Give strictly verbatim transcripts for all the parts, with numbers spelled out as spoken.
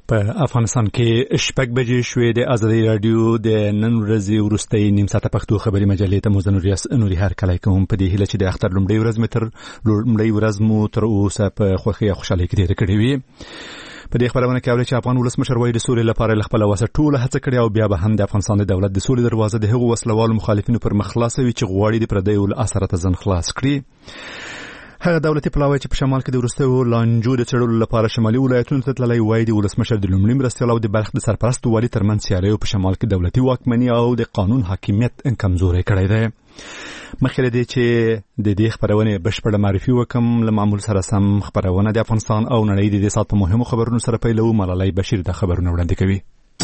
په افغانستان کې شپږ بجې شوې د ازادي رادیو د نن ورځې وروستۍ نیم ساعته پښتو خبري مجلې ته مو نوري هر کله کوم په دې هیله چې د اختر لومړی ورځ متر لومړی ورځ مو تر اوسه په خوښۍ او خوشحالۍ کې تیر کړې وي. په دې خبرونه کې اوري چې افغان ولسمشر وایي د سولې لپاره خپل وسه ټول هڅه کړې او بیا به هم د افغانستان د دولت د سولې دروازه د هغو وسلوالو مخالفینو پر مخ خلاصوي چې غواړي د پردیو له اثرات ځان خلاص کړي. هغه دولتي پلاوی چې په شمال کې د وروستیو لانجو د څېړلو لپاره شمالي ولایتونو ته تللی وایي د ولسمشر د لومړي مرستیال او د بلخ د سرپرست والي ترمنځ سیالۍ په شمال کې دولتي واکمني او د قانون حاکمیت کمزوری کړی دی. مخکې له دې چې د دې خبرونې بشپړه معرفي وکم له معمول سره سم خبرونه د افغانستان او نړۍ د دې سات په مهمو خبرونو سره پیلو. ملالۍ بشیر د خبرونه وړاندې کوي.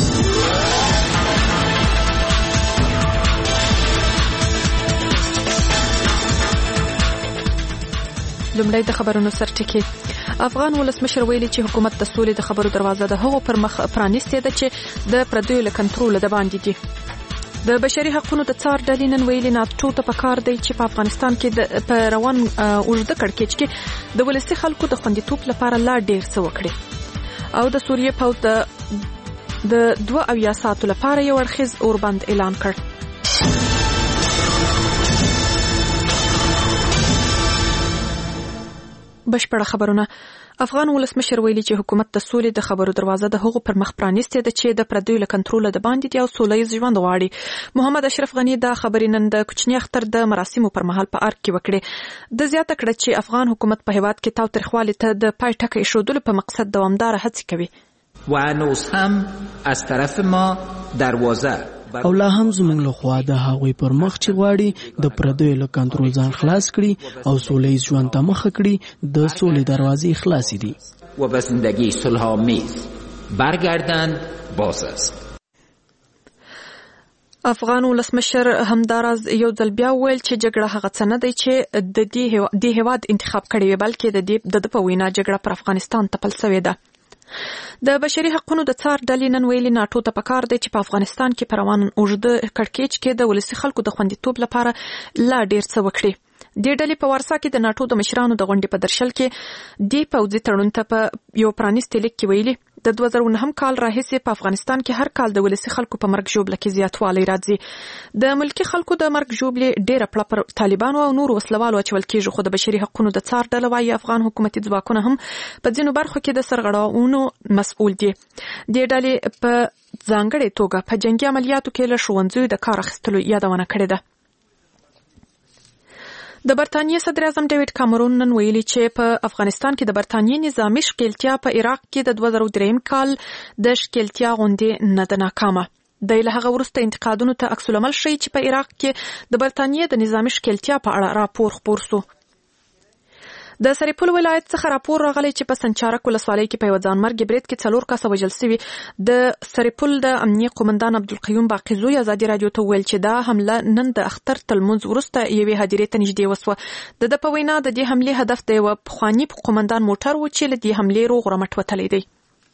لومړی د خبرونو سرټکی. افغان ولسمشر ویلي چې حکومت د سولې د خبرو دروازه د هغو پر مخ پرانیستې ده چې د پردیو له کنټروله د باندې دي. د بشري حقوقو د څار ډلې نن ویلي ناتو ته پکار دی چې په افغانستان کې د په روان اوږده کړکېچ کې د ولسي خلکو د خوندیتوب لپاره لا ډیر څه وکړي او د سوریې پوځ د د دوه اویا ساعتو لپاره یو اړخیز اوربند اعلان کړ. بشپړه خبرونه. افغان ولسمشر ویلي چې حکومت د سولې د خبرو دروازه د هغو پر مخ پرانیستې ده چې د پردیو له کنټروله د باندې دي او سولیز ژوند غواړي. محمد اشرف غنی دا خبرې نن د کوچني اختر د مراسمو پر مهال په ارګ کې وکړې. د زیاته کړه چې افغان حکومت په هیواد کې تاوتریخوالي ته د پای ټکی ایښودلو په مقصد دوامداره هڅې کوي. و هنوز هم از طرف ما دروازه او لا هم زموږ له خوا د هغوی پر مخ چې غواړي د پردیو له کنټرول ځان خلاص کړي او سولیز ژوند ته مخه کړي د سولې دروازې خلاصې دي و به زندگی صلح‌آمیز برگردند باز است. افغان ولسمشر همداراز یو ځل بیا ویل چې جګړه هغه څه نه دی چې د دې هیواد انتخاب کړی وي بلکې د دې د په وینا جګړه پر افغانستان تپل شوې ده. د بشري حقوقو د څار ډلې نن ویلي ناتو ته پکار دی چې په افغانستان کې پر روان اوږده کړکېچ کې د ولسي خلکو د خوندیتوب لپاره لا ډیر څه وکړي. د ډلې په وارسا کې د ناتو د مشرانو د غونډې په درشل کې دی پوځي تړون ته په یو پرانیستي لیک کې ویلي د دوه زره نهم کال راهیسې په افغانستان کې هر کال د ولسي خلکو په مرګ ژوبله کې زیاتوالی راځي. د ملکي خلکو د مرګ ژوبلې ډیره پړه پر طالبانو او نورو وسلوالو اچول کېږي خو د بشري حقوقو د څار ډله وایي افغان حکومتي ځواکونه هم په ځینو برخو کې د سرغړونو مسؤل دي. د ډلې په ځانګړې توګه په جنګي عملیاتو کې له ښوونځیو د کار اخیستلو یادونه کړې ده. د برتانیې صدر اعظم ډیوډ کامرون نن ویلي چې په افغانستان کې د برتانیې نظامي ښکیلتیا په عراق کې د دوه زره درې کال د ښکیلتیا غونډې نه ده ناکامه. د له هغه وروسته انتقادونو ته عکس العمل ښیي چې په عراق کې د برتانیې د نظامي ښکیلتیا په اړه راپور خپور سو. د سرپل ولایت څخه راپور راغلی چې په سنچارک ولسوالۍ کې په یو ځانمرګي برید کې څلور کسه وژل شوي. د سرپل د امنیه قومندان عبدالقیوم باقیزوی ازادي رادیو ته ویل چې دا حمله نن د اختر تلمونځ وروسته یوې هدیرې ته نږدې وسوه. د ده په وینا د دې حملې هدف د یوه پخواني قومندان موټر و چې له دې حملې روغ رمټ وتلی دی.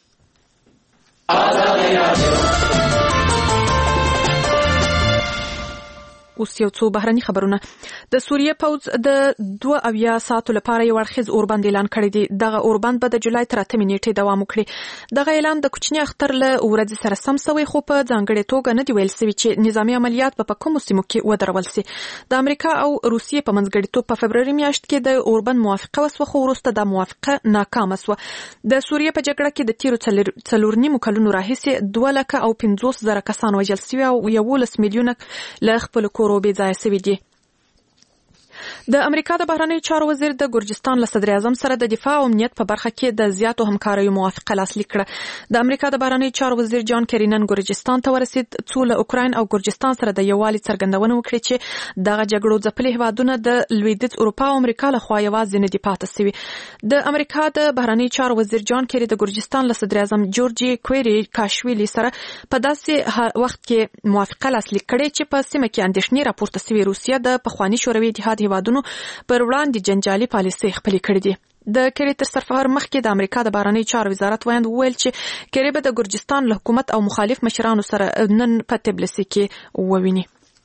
اوس یو څو بهرني خبرونه. د سوریې پوځ د دوه اویا ساعتو لپاره یو اړخیز اوربند اعلان کړی دی. دغه اوربند به د جولای تر اتمې نیټې دوام وکړي. دغه اعلان د کوچني اختر له ورځې سره سم شوی خو په ځانګړې توګه نه دی ویل شوی چې نظامي عملیات به په کومو سیمو کې ودرول شي. د امریکا او روسیې په منځګړیتوب په فبروري میاشت کې د اوربند موافقه وسوه خو وروسته دا موافقه ناکامه شوه. د سوریې په جګړه کې د تیرو څلور نیمو کلونو راهیسې دوه لکه او پنځوس زره کسان وژل شوي او یولس میلیونه له خپلو کورو بې ځایه شوي دي. د امریکا د بهرنیو چارو وزیر د ګرجستان له صدر اعظم سره د دفاع او امنیت په برخه کې د زیاتو همکاریو موافقه لاسلیک کړه. د امریکا د بهرنیو چارو وزیر جان کری نن ګرجستان ته ورسید څو له اوکراین او ګرجستان سره د یووالي څرګندونه وکړي چې دغه جګړو ځپلي هیوادونه د لویدیځ اروپا او امریکا له خوا یوازې نه دي پاتې شوي. د امریکا د بهرنیو چارو وزیر جان کری د ګرجستان له صدر اعظم جورجي کويري کاشویلی سره په داسې وخت کې موافقه لاسلیک کړي چې په سیمه کې اندېښنې راپورته شوي روسیه د پخواني شوروي اتحاد هیوادونو پر وړاندې جنجالي پالیسۍ خپلې کړې دي. د کری تر سفر مخکې د امریکا د بهرنیو چارو وزارت ویاند وویل چې کری به د ګرجستان له حکومت او مخالف مشرانو سره نن په تبلیسي کې وویني.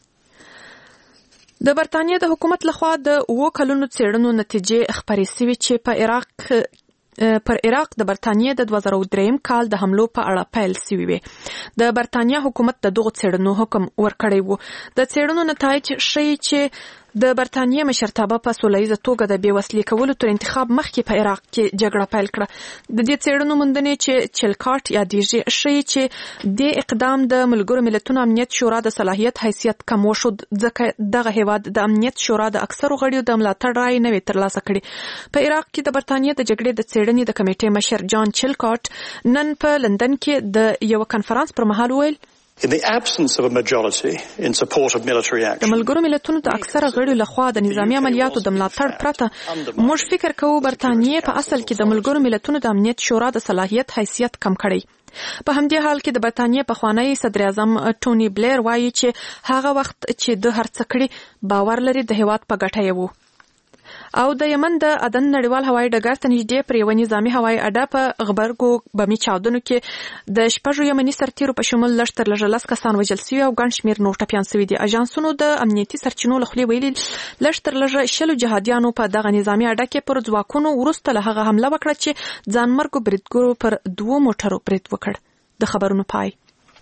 د برتانیې د حکومت لخوا د اوو کلونو څېړنو نتیجې خپرې شوې چې په عراق پر عراق د برتانیې د دوه زره درې کال د حملو په اړه پیل شوی وي. د برتانیې حکومت د دغو څېړنو حکم ورکړی وو. د څېړنو نتایج ښیي چې د برتانیې مشرتابه په سولهییزه توګه د بېوسلې کولو تر انتخاب مخکې په عراق کې جګړه پیل کړه. د دې څېړنو موندنې چې چلکاټ یادېږي ښیي چې دې اقدام د ملګرو ملتونو امنیت شورا د صلاحیت حیثیت کم وښود، ځکه دغه هیواد د امنیت شورا د اکثرو غړیو د ملاتړ رایې نه وې ترلاسه کړې. په عراق کې د برتانیې د جګړې د څېړنې د کمیټې مشر جان چلکاټ نن په لندن کې د یو کنفرانس پر مهال ویل In the absence of a majority in support of military action, د ملګرو ملتونو د اکثره غړیو لخوا د نظامی عملیاتو د ملاتړ پرته موږ فکر کوو برتانیې په اصل کې د ملګرو ملتونو د امنیت شورا د صلاحیت حیثیت کم کړی. په همدې حال کې د برتانیې پخوانی صدر اعظم ټونی بلیر وایي چې هغه وخت چې د هر څه کړي باور لري د هیواد په ګټه یې وو. او د یمن د عدن نړیوال هوایي ډګر ته نږدې پر یو نظامي هوایي اډه په غبرګو بمي چاودنو کې د شپږو یمني سرتیرو په شمول لږ تر لږه لس کسان وژل شوي او ګڼ شمېر نور ټپیان شوي دي. اژانسونو د امنیتي سرچینو له خولې ویلي لږ تر لږه شلو جهادیانو په دغه نظامي اډه کې پر ځواکونو وروسته له هغه حمله وکړه چې ځانمرګو بریدګرو پر دوو موټرو برید وکړ. د خبرونو پای.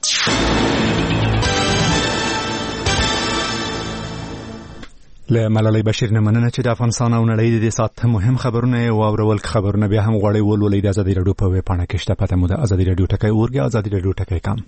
له ملالۍ بشیر نه مننه چې د افغانستان او نړۍ د دې ساعت مهم خبرونه واورول. خبرونه بیا هم غواړئ ولولئ د ازادي راډیو په ویب پاڼه کې شته. پته مو د ازادي راډیو ټکی اورګي ازادي راډیو ټکی کام.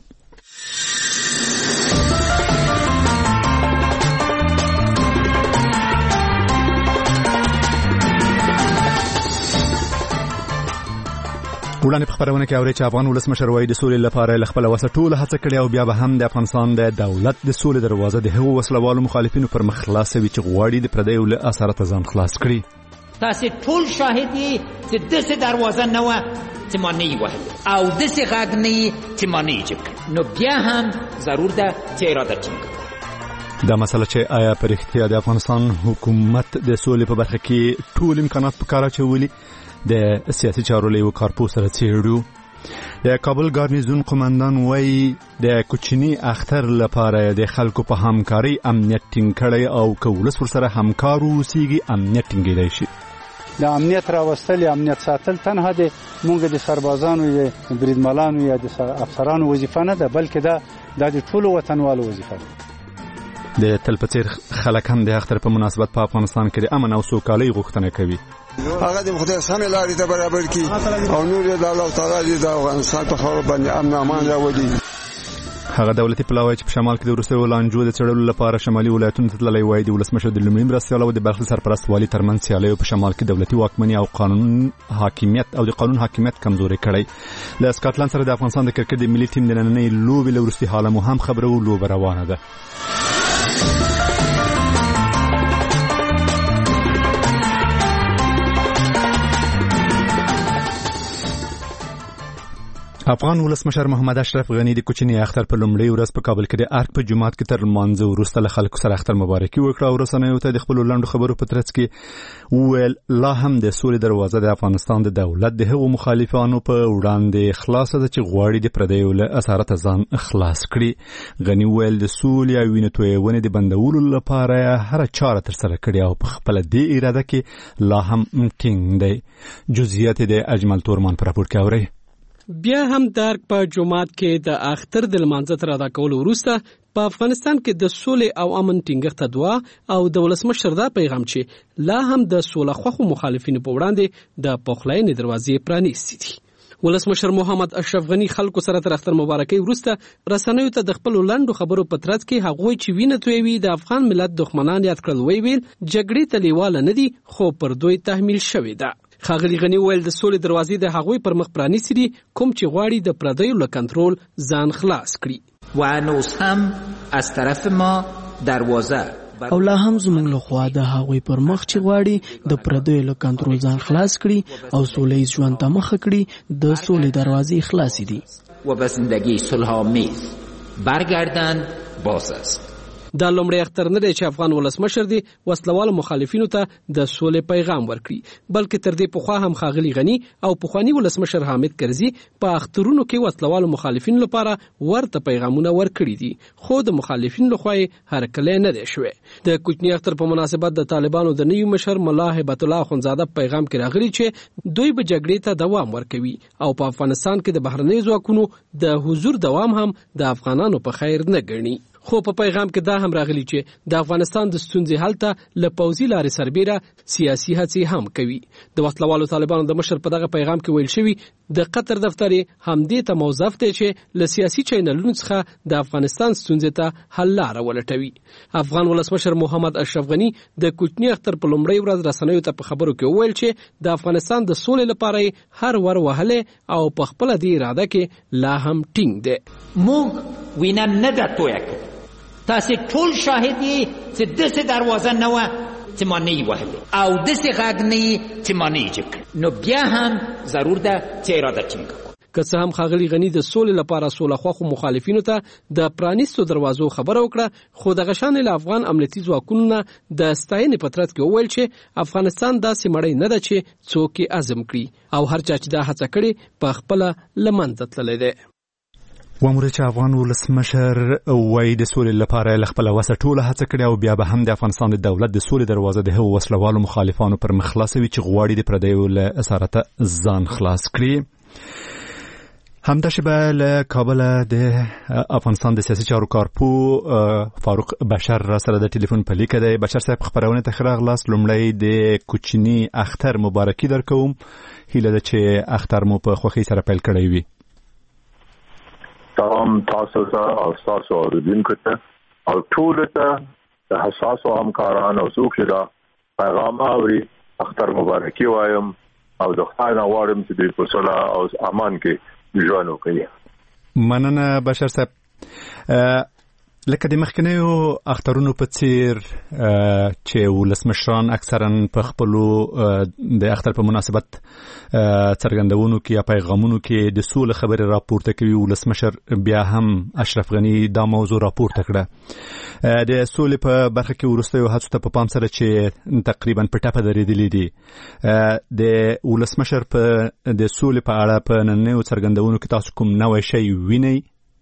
وړاندې په خبرونه کې اوري چې افغان ولسمشر وایي د سولې لپاره له خپل وسه ټوله هڅه کړې او بیا به هم د افغانستان د دولت د سولې دروازه د هغو وسلوالو مخالفینو پر مخ خلاصوي چې غواړي د پردیو له اثراتو ځان خلاص کړي. تاسو ټول شاهد یې چې داسې دروازه نه وه چې ما نه یې وهلې او داسې غږ نه یې چې ما نه یې جګ کړ، نو بیا هم ضرور ده چې اراده ټینګه کړو. دا مسله چې آیا په رښتیا د افغانستان حکومت د سولې په برخه کې ټول امکانات په کار اچولي د سیاسي چارو له یو کارپوس سره څېړو. د کابل ګارنیزون قومندان وایي د کوچني اختر لپاره د خلکو په همکاري امنیت ټینګ کړی او که ولس ورسره همکار اوسیږي امنیت ټینګېدای شي. د امنیت راوستل امنیت ساتل تنها د مونږ د سربازانو یا بریدمنانو یا د افسرانو وظیفه نه ده، بلکې دا د ټولو وطنوالو وظیفه ده. د تل په څېر خلک هم د اختر په مناسبت په افغانستان کې د امن او سوکالۍ غوښتنه کوي. هغه د خدای سمې لارې ته برابر کړي او نور د الله تعالی د افغانستان په خاور باندې امن امان راوړي. هغه دولتي پلاوی چې په شمال کې د وروستیو لانجو د څېړلو لپاره شمالي ولایتونو ته تللی وایي د ولسمشر د لومړي مرستیال او د بلخ سرپرست والي ترمنځ سیالیو په شمال کې دولتي واکمني او قانون حاکمیت او د قانون حاکمیت کمزوري کړی. له سکاټلند سره د افغانستان د کرکټ د ملي ټیم د نننۍ لوبې له وروستي حاله مو هم خبرو لوبه روانه ده. افغان ولسمشر محمد اشرف غنی د کوچني اختر په لومړۍ ورځ په کابل کې د ارګ په جومات کې تر لمانځه وروسته له خلکو سره اختر مبارکي وکړه او رسنیو ته د خپلو لنډو خبرو په ترڅ کې وویل لا هم د سولې دروازه د افغانستان د دولت د هغو مخالفانو په وړاندې خلاصه ده چې غواړي د پردیو له اثراتو ځان خلاص کړي. غنی وویل د سولې او وینې تویونې د بندولو لپاره هره چاره ترسره کړې او په خپله دې اراده کې لا هم ټینګ دی. جزئیات د اجمل تورمان په راپور کې اورئ. بیا هم درک په جماعت کې د اختر د لمانځه تر ادا کولو وروسته په افغانستان کې د سولې او امن ټینګښت دعا او د ولسمشر دا پیغام چې لا هم د سوله خوښو مخالفینو په وړاندې د پخلاینې دروازې پرانیستې دي. ولسمشر محمد اشرف غنی خلکو سره تر اختر مبارکي وروسته رسنیو ته د خپل لنډو خبرو په ترڅ کې هغوی چې وینه تویوي د افغان ملت دښمنان یاد کړل ویل جګړې ته لیواله نه دي خو پر دوی تحمیل شوې ده. ښاغلي غنی ویل د سولې دروازې د هغوی پر مخ پرانیستې دي کوم چې غواړي د پردیو له کنټرول ځان خلاص کړي. و هنوز هم از طرف ما دروازه او لا هم زموږ له خوا د هغوی پر مخ چې غواړي د پردیو له کنټرول ځان خلاص کړي او سولیز ژوند ته مخه کړي د سولې دروازې خلاصې دي و به زندگی صلح‌آمیز برگردند باز است. دا لومړی اختر نه دی چې افغان ولسمشر دی وسلوال مخالفینو ته د سولې پیغام ورکړي، بلکې تر دې پخوا هم ښاغلي غني او پخوانی ولسمشر حامد کرزي په اخترونو کې وسلوال مخالفینو لپاره ورته پیغامونه ورکړي دي، خو د مخالفینو لخوا هر کله نه دی شوی. د کوچنی اختر په مناسبت د طالبانو د نوي مشر ملا هبت الله اخونزاده پیغام کې راغلي چې دوی به جګړې ته دوام ورکوي او په افغانستان کې د بهرنۍ ځواکونو د حضور دوام هم د افغانانو په خیر نه ګڼي. خو په پیغام کې دا هم راغلی چې د افغانستان د ستونزې حل ته له پوځي لارې سربیره سیاسي هڅې هم کوي. د وسلوالو طالبانو د مشر په دغه پیغام کې ویل شوي د قطر دفتر همدې ته موظف دی چې له سیاسي چینلونو څخه د افغانستان ستونزې ته حل لاره ولټوي. افغان ولسمشر محمد اشرف غني د کوچنی اختر په لومړۍ ورځ رسنیو ته په خبرو کې وویل چې د افغانستان د سولې لپاره هر ور وهلې او په خپله دې اراده کې لا هم ټینګ دی. موږ وینه نه ده تویه کړې، تاسې ټول شاهد یې چې داسې دروازه نه وه چې ما نه یې وهلې او داسې غږ نه یې چې ما نه یې جګ کړ، نو بیا هم ضرور ده چې اراده ټینګه کړو. که څه هم ښاغلي غني د سولې لپاره سوله خوښو مخالفینو ته د پرانیستو دروازو خبره وکړه، خو دغه شان له افغان امنیتي ځواکونو نه د ستاینې په ترڅ کې وویل چې افغانستان داسې مړی نه ده چې څوک یې عزم کړي او هر چا چې دا هڅه کړې په خپله له منځه تللی دی. وامره چې افغان ولسمشر وایي د سولې لپاره له خپله وسه ټوله هڅه کړې او بیا به هم د افغانستان د دولت د سولې دروازه د هغو وسلوالو مخالفانو پر مخ خلاصوي چې غواړي د پردیو له اسارته ځان خلاص کړي. همداشبه له کابل د افغانستان د سیاسي چارو کارپو فاروق بشر را سره د ټلیفون په لیکه دی. بشر صاحب خبرونه ته ښه راغلاست. لومړی د کوچني اختر مبارکي درکوم، هیله ده چې اختر مو په خوښۍ سره پیل کړی وي. سلام تاسو ته او تاسو اوریدونکو ته او ټول ته د حساسو همکارانو او څوک چې دا پیغام اوري اختر مبارکي وایم او د خدای نه غواړم چې دوی په صلح او امان کې ژوند وکړي. مننه بشر صاحب. لکه د مخکنیو اخترونو په څیر چې ولسمشران اکثرا په خپلو د اختر په مناسبت څرګندونو کې یا پیغامونو کې د سولې خبرې راپورته کوي، ولسمشر بیا هم اشرف غني دا موضوع راپورته کړه. د سولې په برخه کې وروستیو هڅو ته په پام سره چې تقریبا په ټپه درېدلي دي، د ولسمشر په د سولې په اړه په نننیو څرګندونو کې تاسو کوم نوی شی وینئ؟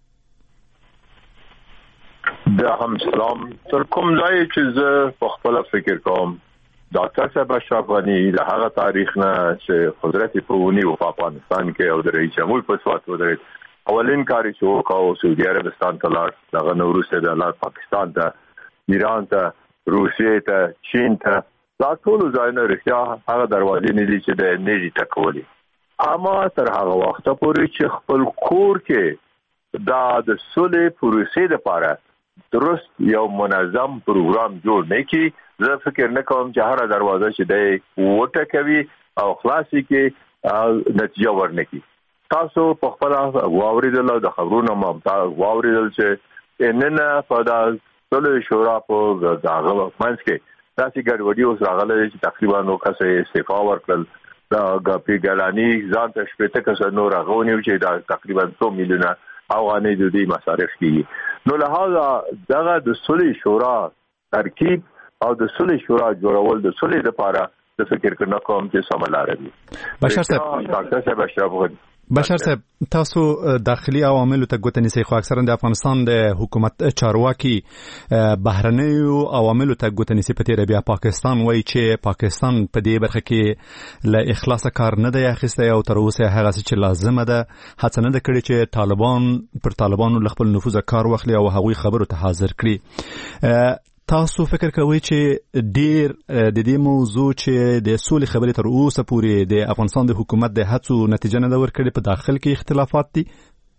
د هم سلام تر کوم ځای چې زه په خپل فکر کوم ډاکټر صاحب اشرف غني د هغه تاریخ نه چې قدرت په ونی او په افغانستان کې او د رئیس جمهور په سوات ودرېد، اولین کار چې وکاو سعودي عربستان ته لاړ، دغه نو وروسته د لار پاکستان ته، ایران ته، روسیې ته، چین ته، دا ټول ځایونه رښتیا هغه دروازې نه دي چې د نېږي ټکولي. اما تر هغه وخته پورې چې خپل کور کې دا د سولې پروسې لپاره درست یو منظم پروګرام جوړ نه کی، زه فکر نه کوم چې هر دروازه چې دی وټه کوي او خلاصي کې نتیجه ورنکي. تاسو په خپل واوریدل د خبرونو ممتا واوریدل چې نن په د سولې شورا په دغه منځ کې تاسو ګډوډي اوس راغله چې تقریبا نو کسه استعفا ورکړل، دا غپی ګلانی ځان ته شپته کسه نور غونیو چې دا تقریبا څو میلیونه افغاني د دې مصارف کیږي. نو لہذا دغه د سولې شورا ترکیب او د سولې شورا جوړول د سولې لپاره د فکر کنه کوم چې سملاره دي. بشر صاحب ډاکټر صاحب اشرف غني بشر صاحب تاسو داخلي عواملو ته ګوتنی سي، خو اکثرا د افغانستان د حکومت چارواکي بهرنیو عواملو ته ګوتنی سي. په تیر بیا پاکستان وایي چې پاکستان په دې برخه کې له اخلاص کار نه دی اخیستی او تر اوسه هغه چې لازمه ده هڅه نه ده کړې چې طالبان پر طالبانو له خپل نفوذ کار واخلي او هغوی خبرو ته حاضر کړي. تاسو فکر کوئ چې ډیر د دې موضوع چې د سولې خبرې تر اوسه پورې د افغانستان د حکومت د هڅو نتیجه نه ده ورکړې، په داخل کې اختلافات دي؟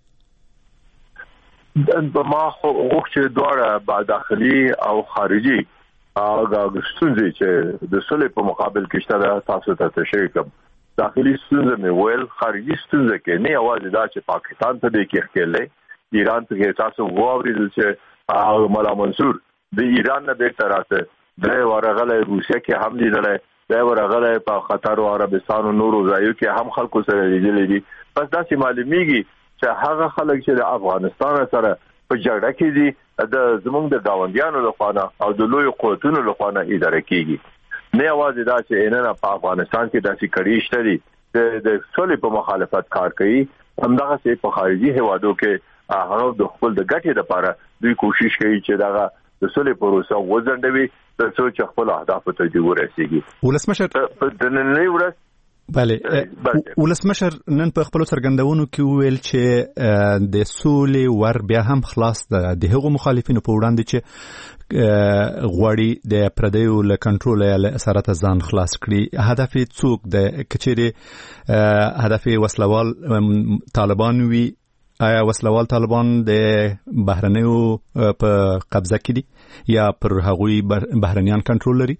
ما خو غوښتل دواړه با داخلي او خارجي هغه ستونزې چې د سولې په مقابل کې شته تاسو ته تشریح کوم. داخلي ستونزې مې ویل، خارجي ستونزې کې نه یوازې دا چې پاکستان ته د کېخلې، ایران ته تاسو واوریدل چې مولا منصور د ایران نه بیرته راته، د ورغله روسیه کې هم لیدلای، د ورغله په قطر او عربستان او نورو ځایو کې هم خلکو سره لیدلې دي. پس دا چې معلومیږي چې هغه خلک چې د افغانستان سره په جګړه کې دي د زمونږ د گاونډیانو لخوا او د لوی قوتونو لخوا اداره کیږي نه یوازې دا چې نن په افغانستان کې داسې کړي شته دي د سولې په مخالفت کار کوي همدغه چې په خارجي هیوادو کې هغه د خپل د ګټې لپاره دوی کوشش کوي چې دا د سولې پروسه وځنډوي ترڅو چې خپل اهداف ته ورسیږي. ولسمشر د نننۍ ورځ بله ولسمشر نن په خپل څرګندونو کې ویل چې د سولې ور بیا هم خلاص ده د هغو مخالفینو په وړاندې چې غواړي د پردیو له کنټرول یا له اسارت ځان خلاص کړي. هدف څوک د کچېره هدف وسلوال طالبان وي؟ آیا وسلوال طالبان د بهرنیو په قبضه کې دي یا پر هغوی بهرنیان کنټرول لري؟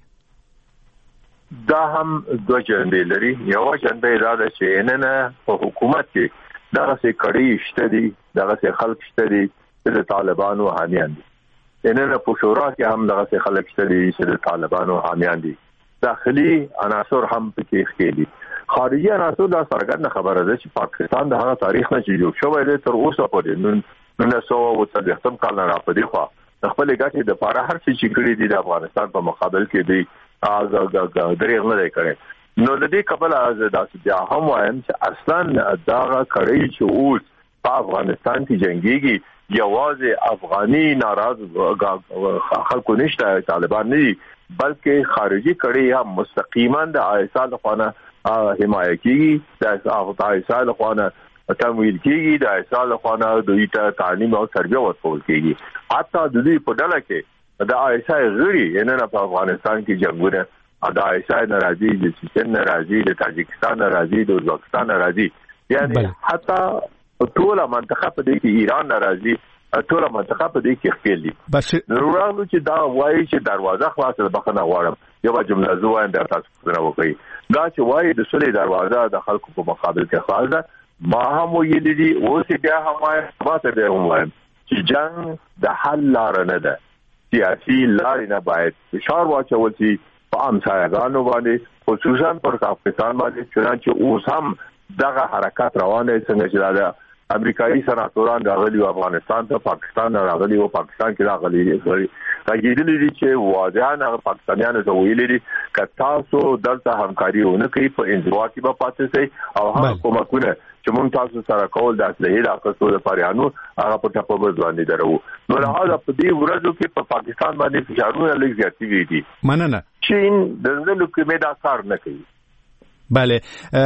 دا هم دوه جنبې لري. یو جنبه دا ده چې نن په حکومت کې دغه څه کړي شته دي دغه څه خلک شته دي چې د طالبانو حامیان دي. نن په شورا کې هم دغه څه خلک شته دي چې د طالبانو حامیان دي. داخلي عناصر هم پکې ښکې دي. خارجي عناصر دا څرګنده خبره ده چې پاکستان د هغه تاریخ نه چې جوړ شوی دی تر اوسه پورې نن نولس سوه اوه څلوېښتم کال نه راپدې خوا د خپلې ګټې دپاره هر څه چې کړي دي د افغانستان په مقابل کې دی دریغ نه دی کړی. نو د دې کبله زه داسې بیا هم وایم چې اصلا دغه کړۍ چې اوس په افغانستان کې جنګېږي یوازې افغاني ناراض خلکو نشته طالبان نه دي بلکې خارجي کړۍ هم مستقیما د آیسا لخوا نه حمایه کیږي د آیسا لخوا نه تمویل کیږي د آیسا لخوا نه دوی ته تعلیم او تربیه ورکول کیږي. حتی د دوی په ډله کې د آیسا غړي نن په افغانستان کې جنگونه د آیسا ناراضي د چین ناراضي د تاجکستان ناراضي د ازبکستان ناراضي یعنی حتی ټول منطقه په دې کې ایران ناراضي ټول منطقه په دې کې خپل دي. ضروري چې دا وایي چې دروازه خلاصه بخنه غواړم یو جمله زوایم د تاسو څخه وکړي دا چې وایي د سولې دروازه د خلکو په مقابل کې خلاصه ما هم ویلي دي اوس بیا هم ما ته به وایم چې جنگ د حل لار نه ده. سیاسي لارې نه باید فشار واچول شي په همسایه‌ګانو باندې خصوصا پر پاکستان باندې چنانچه اوس هم دغه حرکت روانه څنګه چې دا امریکایي سناتوران راغلي او افغانستان ته پاکستان راغلي او پاکستان کې راغلي راګېدلې دي چې واضحانه پاکستانیانو ته ویلي دي چې تاسو دلته همکاري ونه کوي په انزوا کې به پاتې شئ او هغه کومکونه چې موږ تاسو سره کول د اصلي د اقتصاد لپاره انو هغه په ټاپو باندې درو. نو لهدا په دې ورځو کې په پاکستان باندې فشارونه لږ زیاتې دي. مننه. چین د نړۍ کې مې دا کار نه کوي. بله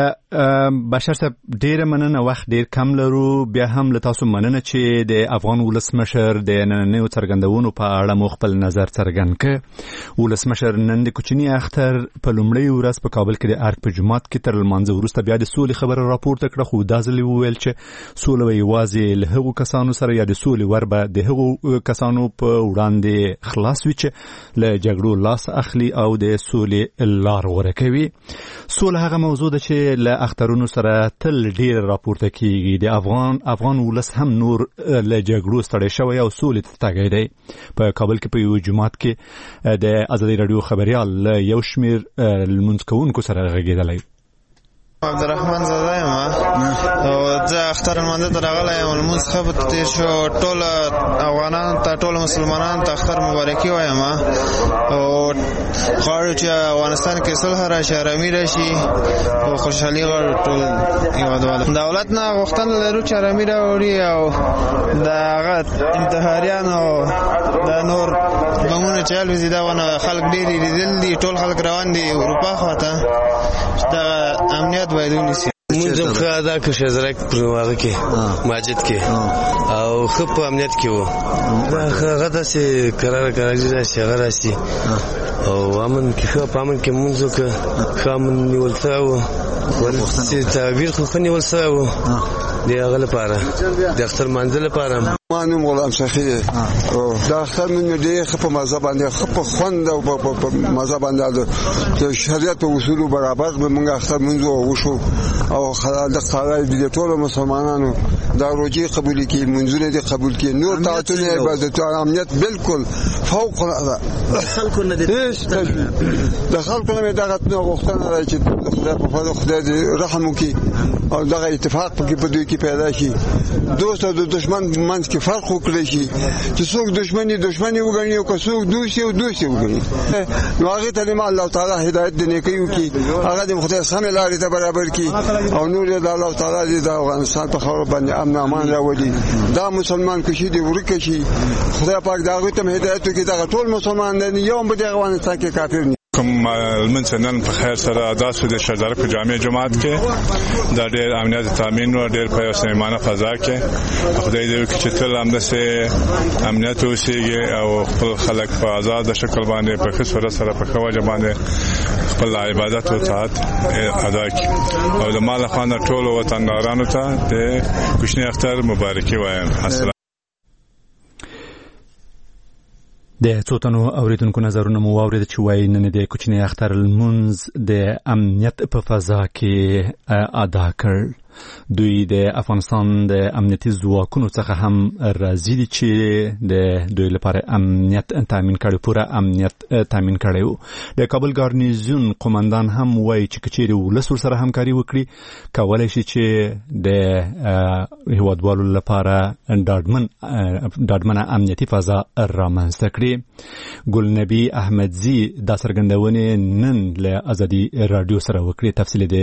بشر صاحب ډیره مننه وخت ډیر کم لرو بیا هم له تاسو مننه چې د افغان ولسمشر د نننیو څرګندونو په اړه مو خپل نظر څرګند کړ. ولسمشر نن د کوچني اختر په لومړۍ ورځ په کابل کې د ارګ په جومات کې تر لمانځه وروسته بیا د سولې خبره راپورته کړه خو دا ځل وویل چې سوله به یوازې له هغو کسانو سره یا د سولې ور به د هغو کسانو په وړاندې خلاص وي چې له جګړو لاس اخلي او د سولې لار غوره کوي. سوله هغه موضوع ده چې له اخترونو سره تل ډیر راپورته کیږي. د افغان افغان ولس هم نور له جګړو ستړی شوی او سولې ته تږی دی. په کابل کې په یو جومات کې د ازادي رادیو خبريال یو شمیر لمونځ کوونکو سره غږېدلی. عبدالرحمن زاده یم او زه اختر لمانځه ته راغلی یم. لمونځ ښه په تېر شو. ټول افغانانو ته ټول مسلمانانو ته اختر مبارکي وایم او غواړو چې افغانستان کې صلح راشي ارامي راشي او خوشحالي غواړو ټول هېوادوال. دولت نه غوښتنه لرو چې ارامي راوړي او د هغه انتحاریان او د نور بمونه چې الوزي دغه خلک ډېر لیدل دي ټول خلک روان دي اروپا خواته د امنیت باید ونیسي. منځم ښه ادا کړ شزرک پر هغه کې مسجد کې او ښه په امنیت کې وو. هغه داسې قرار کراږي راشي هغه راشي او امن کې ښه په امن کې منځ وکړه ښه امن نیول شوی وو ورسې تعبیر خو ښه نیول شوی وو د هغه لپاره د اختر منځ لپاره. ما نوم غلام سخي او دا اختر مې ډېر ښه په مزه باندې ښه په خوند او په مزه باندې د شریعت او اصولو برابر به موږ اختر منځ وشو او خلک قرار دي ټول مسلمانانو دا روزي قبول کړي منځونه دي قبول کړي نور تعاطونه عبادت او امنیت بالکل فوق العاده خلکو نه دي د خلکو نه دغه غوښتنه راځي چې خدای په فضل خدای دې رحم وکړي او دغه اتفاق پکې په دوی کې پیدا شي دوست او د دشمن منځ کې فرق وکړي شي چې څوک دشمني دشمني وګڼي او که څوک دوستي او دوستي وګڼي نو هغه ته الله تعالی هدایت د نیکیو کې هغه د خدای سم لارې ته برابر کړي او نور د الله تعالی د افغانستان په خاور باندې امن امان راوړي دا مسلمان کشي دی ورکه شي خدای پاک دا غوته هدایت کوي دا ټول مسلمان دي یو په افغانستان کې کافر نه کوم المنسنن په خیر سره ادا شو د شجره په جامع جماعت کې د ډېر امنیت تامین او ډېر په سیمانه فضا کې خدای دې چې تل همداسې امنیت اوسېږي او خپل خلک په آزاد شکل باندې په ښه سره سره په خواجه باندې خپل عبادت او طاعت ادا کړي او د مال خانه ټول وطندارانو ته د کوچنی اختر مبارکي وایم. السلام د څو تنو اوریدونکو نظرونه مو واورید چې وایي نن د کوچنی اختر لمونځ د امنیت په فضا کې ادا کړ. دوی د افغانستان د امنیتي ځواکونو څخه هم راضي دي چې د دوی لپاره امنیت تامین کړي پوره امنیت تامین کړي وو. د کابل ګارنیزون قومندان هم وایي چې کچېرې ولس سره همکاري وکړي کولای شي چې د هیوادوالو لپاره ډاډمن ډاډمنه امنیتي فضا رامنځته کړي. ګلنبي احمدزي دا څرګندونې نن له ازادي رادیو سره وکړي. تفصیل د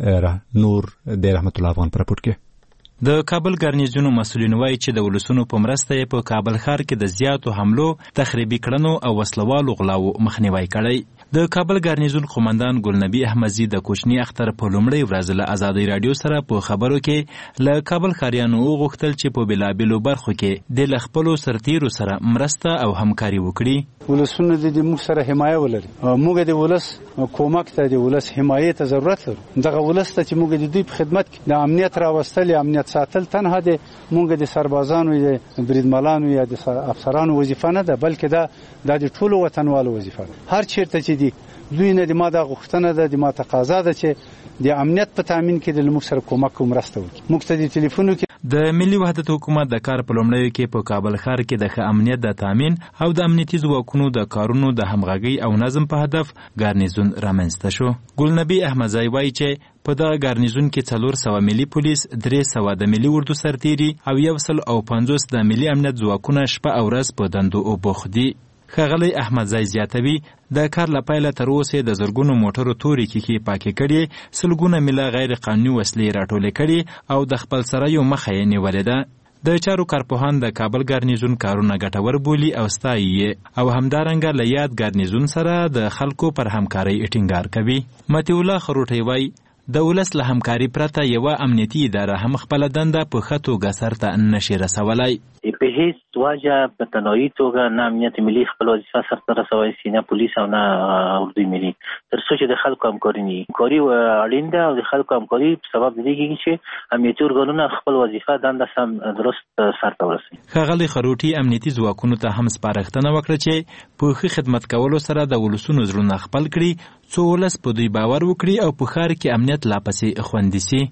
نور د رحمت الله افغان پر راپورټ کې د کابل ګارنیزونو مسؤلین وایي چې د ولسونو په مرسته په کابل ښار کې د زیاتو حملو تخریبي کړنو او وسلوالو غلاو مخنیوي کړی. د کابل ګارنیزون قومندان ګلنبي احمدزي د کوچنی اختر په لومړۍ ورځ له ازادي رادیو سره په خبرو کې له کابل ښاریانو وغوښتل چې په بېلابېلو برخو کې د خپلو سرتیرو سره مرسته او همکاري وکړي. ولسونه د موږ سره حمایه ولري موږ د ولس کومک ته د ولس حمایت ته ضرورت لرو. دغه ولس ته چې موږ د دوی په خدمت کې د امنیت راوستل امنیت ساتل تنها د موږ د سربازانو یا بریدملانو یا د افسرانو وظیفه نه ده بلکې دا د ټولو وطنوالو وظیفه ده. هر چیرته چې دی دوی نه د ما د غوښتنه ده د ما تقاضا ده چې د امنیت په تامین کې د موږ سره کومک او مرسته وکړي. موږ ته د ټلیفونو کې د ملي وحدت حکومت د کار په لومړیو کې په کابل ښار کې د ښه امنیت د تامین او د امنیتي ځواکونو د کارونو د همغږۍ او نظم په هدف ګارنیزون رامنځته شو. ګلنبي احمدزي وایي چې په دغه ګارنیزون کې څلور سوه ملي پولیس، درې سوه د ملي اردو سرتیري او یو سل او پنځوس د ملي امنیت ځواکونه شپه او ورځ په دندو وبوخت دي. ښاغلی احمدزی زیاتوي د کار له پیله تر اوسه د زرګونو موټرو تورې کیکې پاکې کړي، سلګونه مله غیر قانوني وسلې راټولې کړي او د خپل سره یو مخه یې نیولې ده. د چارو کارپوهان د کابل ګارنیزون کارونه ګټور بولي او ستایي او همدارنګه له یاد ګارنیزون سره د خلکو پر همکارۍ ټینګار کوي. متي الله خروټی وایي د ولس له همکاري پرته یوه امنیتي اداره هم خپله دنده په ښه توګه سرته نشي رسولی. په هیڅ وجه په تنهایی توګه نه امنیت ملي خپل وظیفه سرته رسولی شي، نه پولیس او نه اردوی ملي، تر څو چې د خلکو همکاري نه وي. همکاري اړین ده او د خلکو همکاري په سبب د دې کېږي چې امنیتي ارګانونه خپل وظیفه دنده سم درست سرته ورسوي. ښاغلی خروټي امنیتي ځواکونو ته هم سپارښتنه وکړه چې په ښه خدمت کولو سره د ولسونو زړونه خپل کړي، څو ولس په دوی باور وکړي او په ښار کې امنیت لا پسې خوندي سي.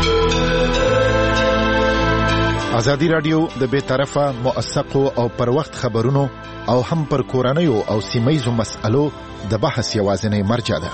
ازادي رادیو د بې طرفه موثقو او پر وخت خبرونو او هم پر کورنیو او سیمه‌یزو مسألو د بحث یوازینی مرجع ده.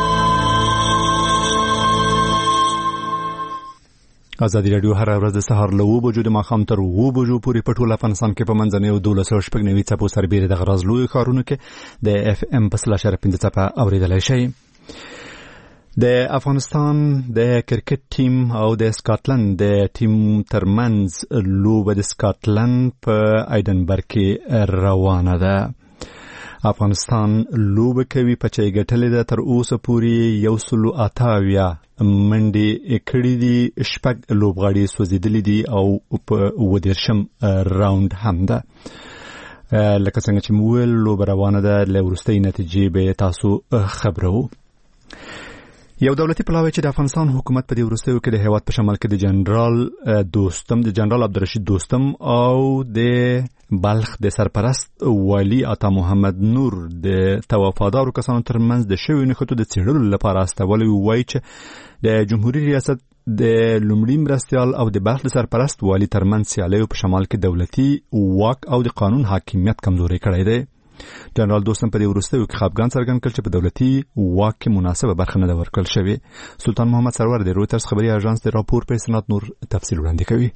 ازادي رادیو هر ورځ د سهار له اوه بجو د ماښام تر اوه بجو پورې په ټول افغانستان کې په منځنۍ او دولس سوه شپږ نوي څپو سربېره د غراز لویو ښارونو کې د اف ام په سل اشاریه پنځه څپه اورېدلی شئ. د افغانستان د کرکټ ټیم او د سکاټلند د ټیم ترمنځ لوبه د سکاټلند په ایډنبرګ کې روانه ده. افغانستان لوبه کوي په چې ګټلې ده تر اوسه پورې یو سلو اته اویا منډې کړي دي، شپږ لوبغاړي سوځېدلي دي او په اووه دېرشم راوند هم ده. لکه څنګه چې مو وویل لوبه روانه ده، له وروستۍ نتیجې به تاسو خبرو. یو دولتي پلاوی چې د افغانستان حکومت په دې وروستیو کې د هیواد په شمال کې د جنرال دوستم د جنرال عبدالرشید دوستم او د بلخ د سرپرست والی عطا محمد نور د توافادارو کسانو ترمنځ د شویو نښتو د څېړلو لپاره استولی، وایي چې د جمهوریت ریاست د لومړي مرستیال او د بلخ د سرپرست والی ترمنځ سیالیو په شمال کې دولتي واک او د قانون حاکمیت کمزوري کړی دی. جنرال دوستم په دې وروستیو کې خپګان څرګند کړ چې په دولتي واک کې مناسبه برخه نه ورکړل شوې. سلطان محمد سرور د رویټرز خبري اژانس د راپور په اسناد نور تفصیل وړاندې کوي.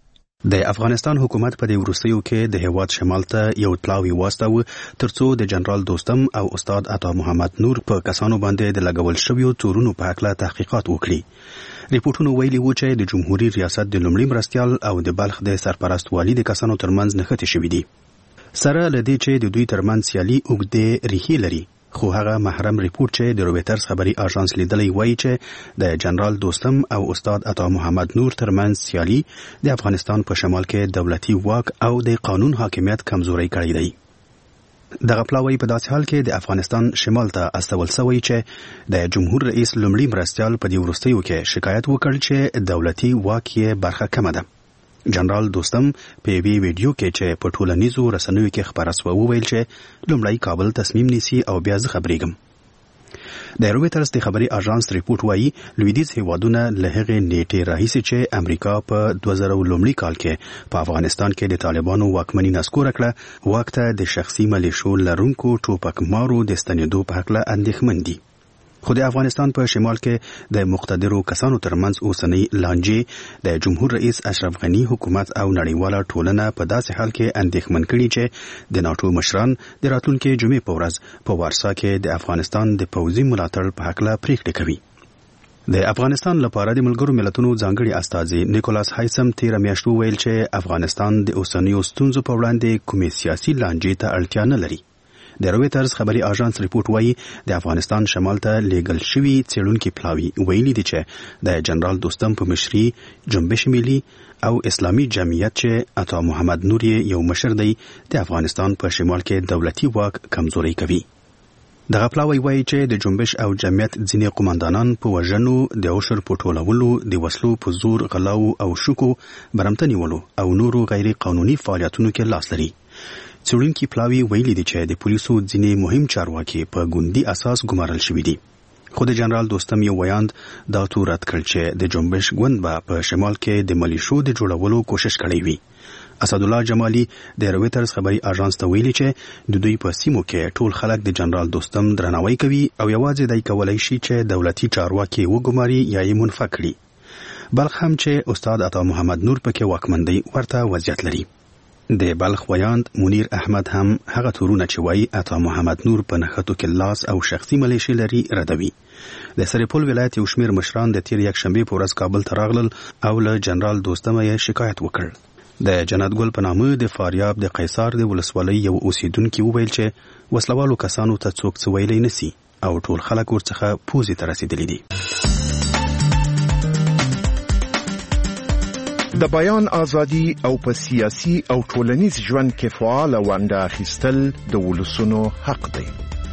د افغانستان حکومت په دې وروستیو کې د هیواد شمال ته یو پلاوی واستاوه ترڅو د جنرال دوستم او استاد عطا محمد نور په کسانو باندې د لګول شویو تورونو په حق له تحقیقات وکړي. ریپورتونو ویلي و چې د جمهوریت ریاست د لومړي مرستیال او د بلخ د سرپرست والی د کسانو ترمنځ نښتې شوې دي. سره لدې چې د دوی ترمنځ سیالي اوږدې ریښې لري، خو هغه محرم ریپورت چې د رویټرز خبري اژانس لیدلی وایي چې د جنرال دوستم او استاد عطا محمد نور ترمنځ سیالي د افغانستان په شمال کې دولتي واک او د قانون حاکمیت کمزوري کړی دی. دغه پلاوی په داسې حال کې د افغانستان شمال ته استول شوی چې د جمهور رئیس لومړي مرستیال په دې وروستیو کې شکایت وکړ چې دولتي واک یې برخه کمه ده. جنرال دوستم په یوې ویډیو کې چې په ټولنیزو رسنیو کې خپاره شوه وویل چې لومړی کابل تصمیم نیسي او بیا زه خبرېږم. د رویټرز د خبري اژانس ریپورت وایي لویدیځ هیوادونه له هغې نیټې راهیسې چې امریکا په دوه زره لومړي کال کې په افغانستان کې د طالبانو واکمني نسکوره کړه، واک ته د شخصي ملیشو لرونکو ټوپکمارو د ستنېدو په هکله اندېښمن دي. خو د افغانستان په شمال کې د مقتدرو کسانو ترمنځ اوسنۍ لانجې د جمهور رئیس اشرف غني حکومت او نړیواله ټولنه په داسې حال کې اندېښمن کړي چې د ناټو مشران د راتلونکي جمعې په ورځ په وارسا کې د افغانستان د پوځي ملاتړ په هکله پریکړې کوي. د افغانستان لپاره د ملګرو ملتونو ځانګړي استازي نیکولاس هایسم تیر میاشت وویل چې افغانستان د اوسنیو ستونزو په وړاندې کومې سیاسي لانجې ته اړتیا نه لري. د رویټرز خبري اژانس ریپورت وایي د افغانستان شمال ته لیږل شوي څېړونکي پلاوي ویلي دي چې د جنرال دوستم په مشري جنبش ملي او اسلامي جمعیت چې عطا محمد نور یو مشر دی د افغانستان په شمال کې دولتي واک کمزوري کوي. دغه پلاوی وایي چې د جنبش او جمعیت ځینې قوماندانان په وژنو، د عشر په ټولولو، د وسلو په زور غلاو او شکو برمته نیولو او نورو غیر قانوني فعالیتونو کې لاس لري. څېړونکي پلاوي ویلي دي چې د پولیسو ځینې مهم چارواکي په ګوندي اساس ګمارل شوي دي. خو د جنرال دوستم یو ویاند دا تورات کړ چې د جنبش ګوند به په شمال کې د ملیشو د جوړولو کوشش کړی وي. اسدالله جمالي د رویټرز خبري اژانس ته ویلي چې د دوی په سیمو کې ټول خلک د جنرال دوستم درناوی کوي او یوازې دای کولای شي چې دولتي چارواکي وګماري یا یې منفع کړي. بلخ هم چې استاد عطا محمد نور پکې واکمن دی ورته وضعیت لري. د بلخ ویاند منیر احمد هم هغه تورونه چې وایي عطا محمد نور په نښتو کې لاس او شخصي ملیشې لري ردوي. د سرپل ولایت یو شمېر مشران د تیر یکشنبې په ورځ کابل ته راغلل او له جنرال دوستم یې شکایت وکړ. د جنت ګل په نامه د فاریاب د قیصار د ولسوالۍ یو اوسیدونکي وویل چې وسلوالو کسانو ته څوک څه ویلی نسی او ټول خلک ورڅخه پوزې ته رسېدلي دي. د بیان ازادي او په سیاسي او ټولنیز ژوند کې فعال ونډه اخیستل د ولسونو حق دی.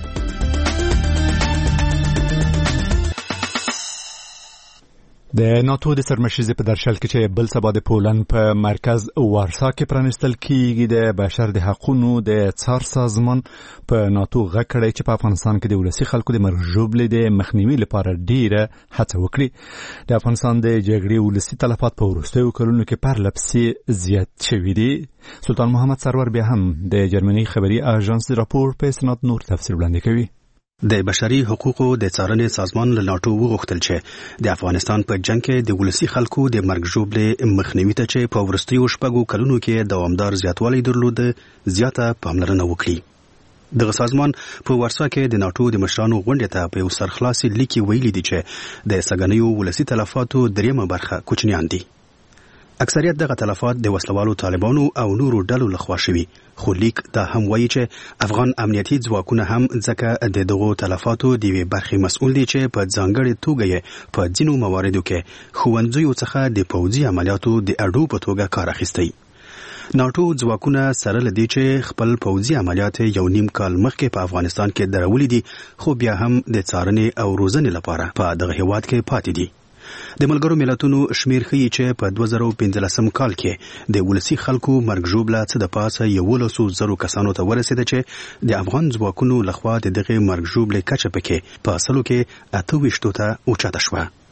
د ناتو د سرمشرزي په درشل کې چې بل سبا د پولند په مرکز وارسا کې پرانستل کیږي د بشر د حقوقو د څار سازمان په ناتو غږ کړی چې په افغانستان کې د ولسي خلکو د مرګ ژوبلې د مخنیوي لپاره ډیره هڅه وکړي. د افغانستان د جګړې ولسي تلفات په وروستیو کلونو کې پرلپسې زیات شوي دي. سلطان محمد سرور بیا هم د جرمني خبري اژانس راپور په اسناد نور تفسیر وړاندې کوي. د بشري حقوقو د څارنې سازمان له ناټو وغوښتل چې د افغانستان په جنگ کې د ولسي خلکو د مرګ ژوبلې مخنیوي ته چې په وروستیو شپږو کلونو کې دوامدار زیاتوالی درلود زیاته پاملرنه وکړي. دغه سازمان په وارسا کې د ناټو د مشرانو غونډې ته په یو سرخلاصي لیک ویلي دي چې د سګنیو ولسي تلفاتو دریمه برخه کوچنیان دي. اکثریت دغه تلفات د وسلوالو طالبانو او نورو ډلو لخوا شوي، خو لیک دا هم وایي چې افغان امنیتي ځواکونه هم ځکه د دغو تلفاتو د یوې برخې مسؤل دي چې په ځانګړې توګه یې په ځینو مواردو کې ښوونځیو څخه د پوځي عملیاتو د اډو په توګه کار اخیستی. ناټو ځواکونه سره لدی چې خپل پوځي عملیات یو نیم کال مخکې په افغانستان کې درولي دي، خو بیا هم د څارنې او روزنې لپاره په دغه هیواد کې پاتې دي. د ملګرو ملتونو شمیر ښیي چې په دوه زره پنځلسم کال کې د ولسي خلکو مرګ ژوبله څه د پاسه یولسو زرو کسانو ته ورسېده چې د افغان ځواکونو لخوا د دغې مرګ ژوبلې کچه پکې په اصلو کې اته ویشتو ته اوچته شوه.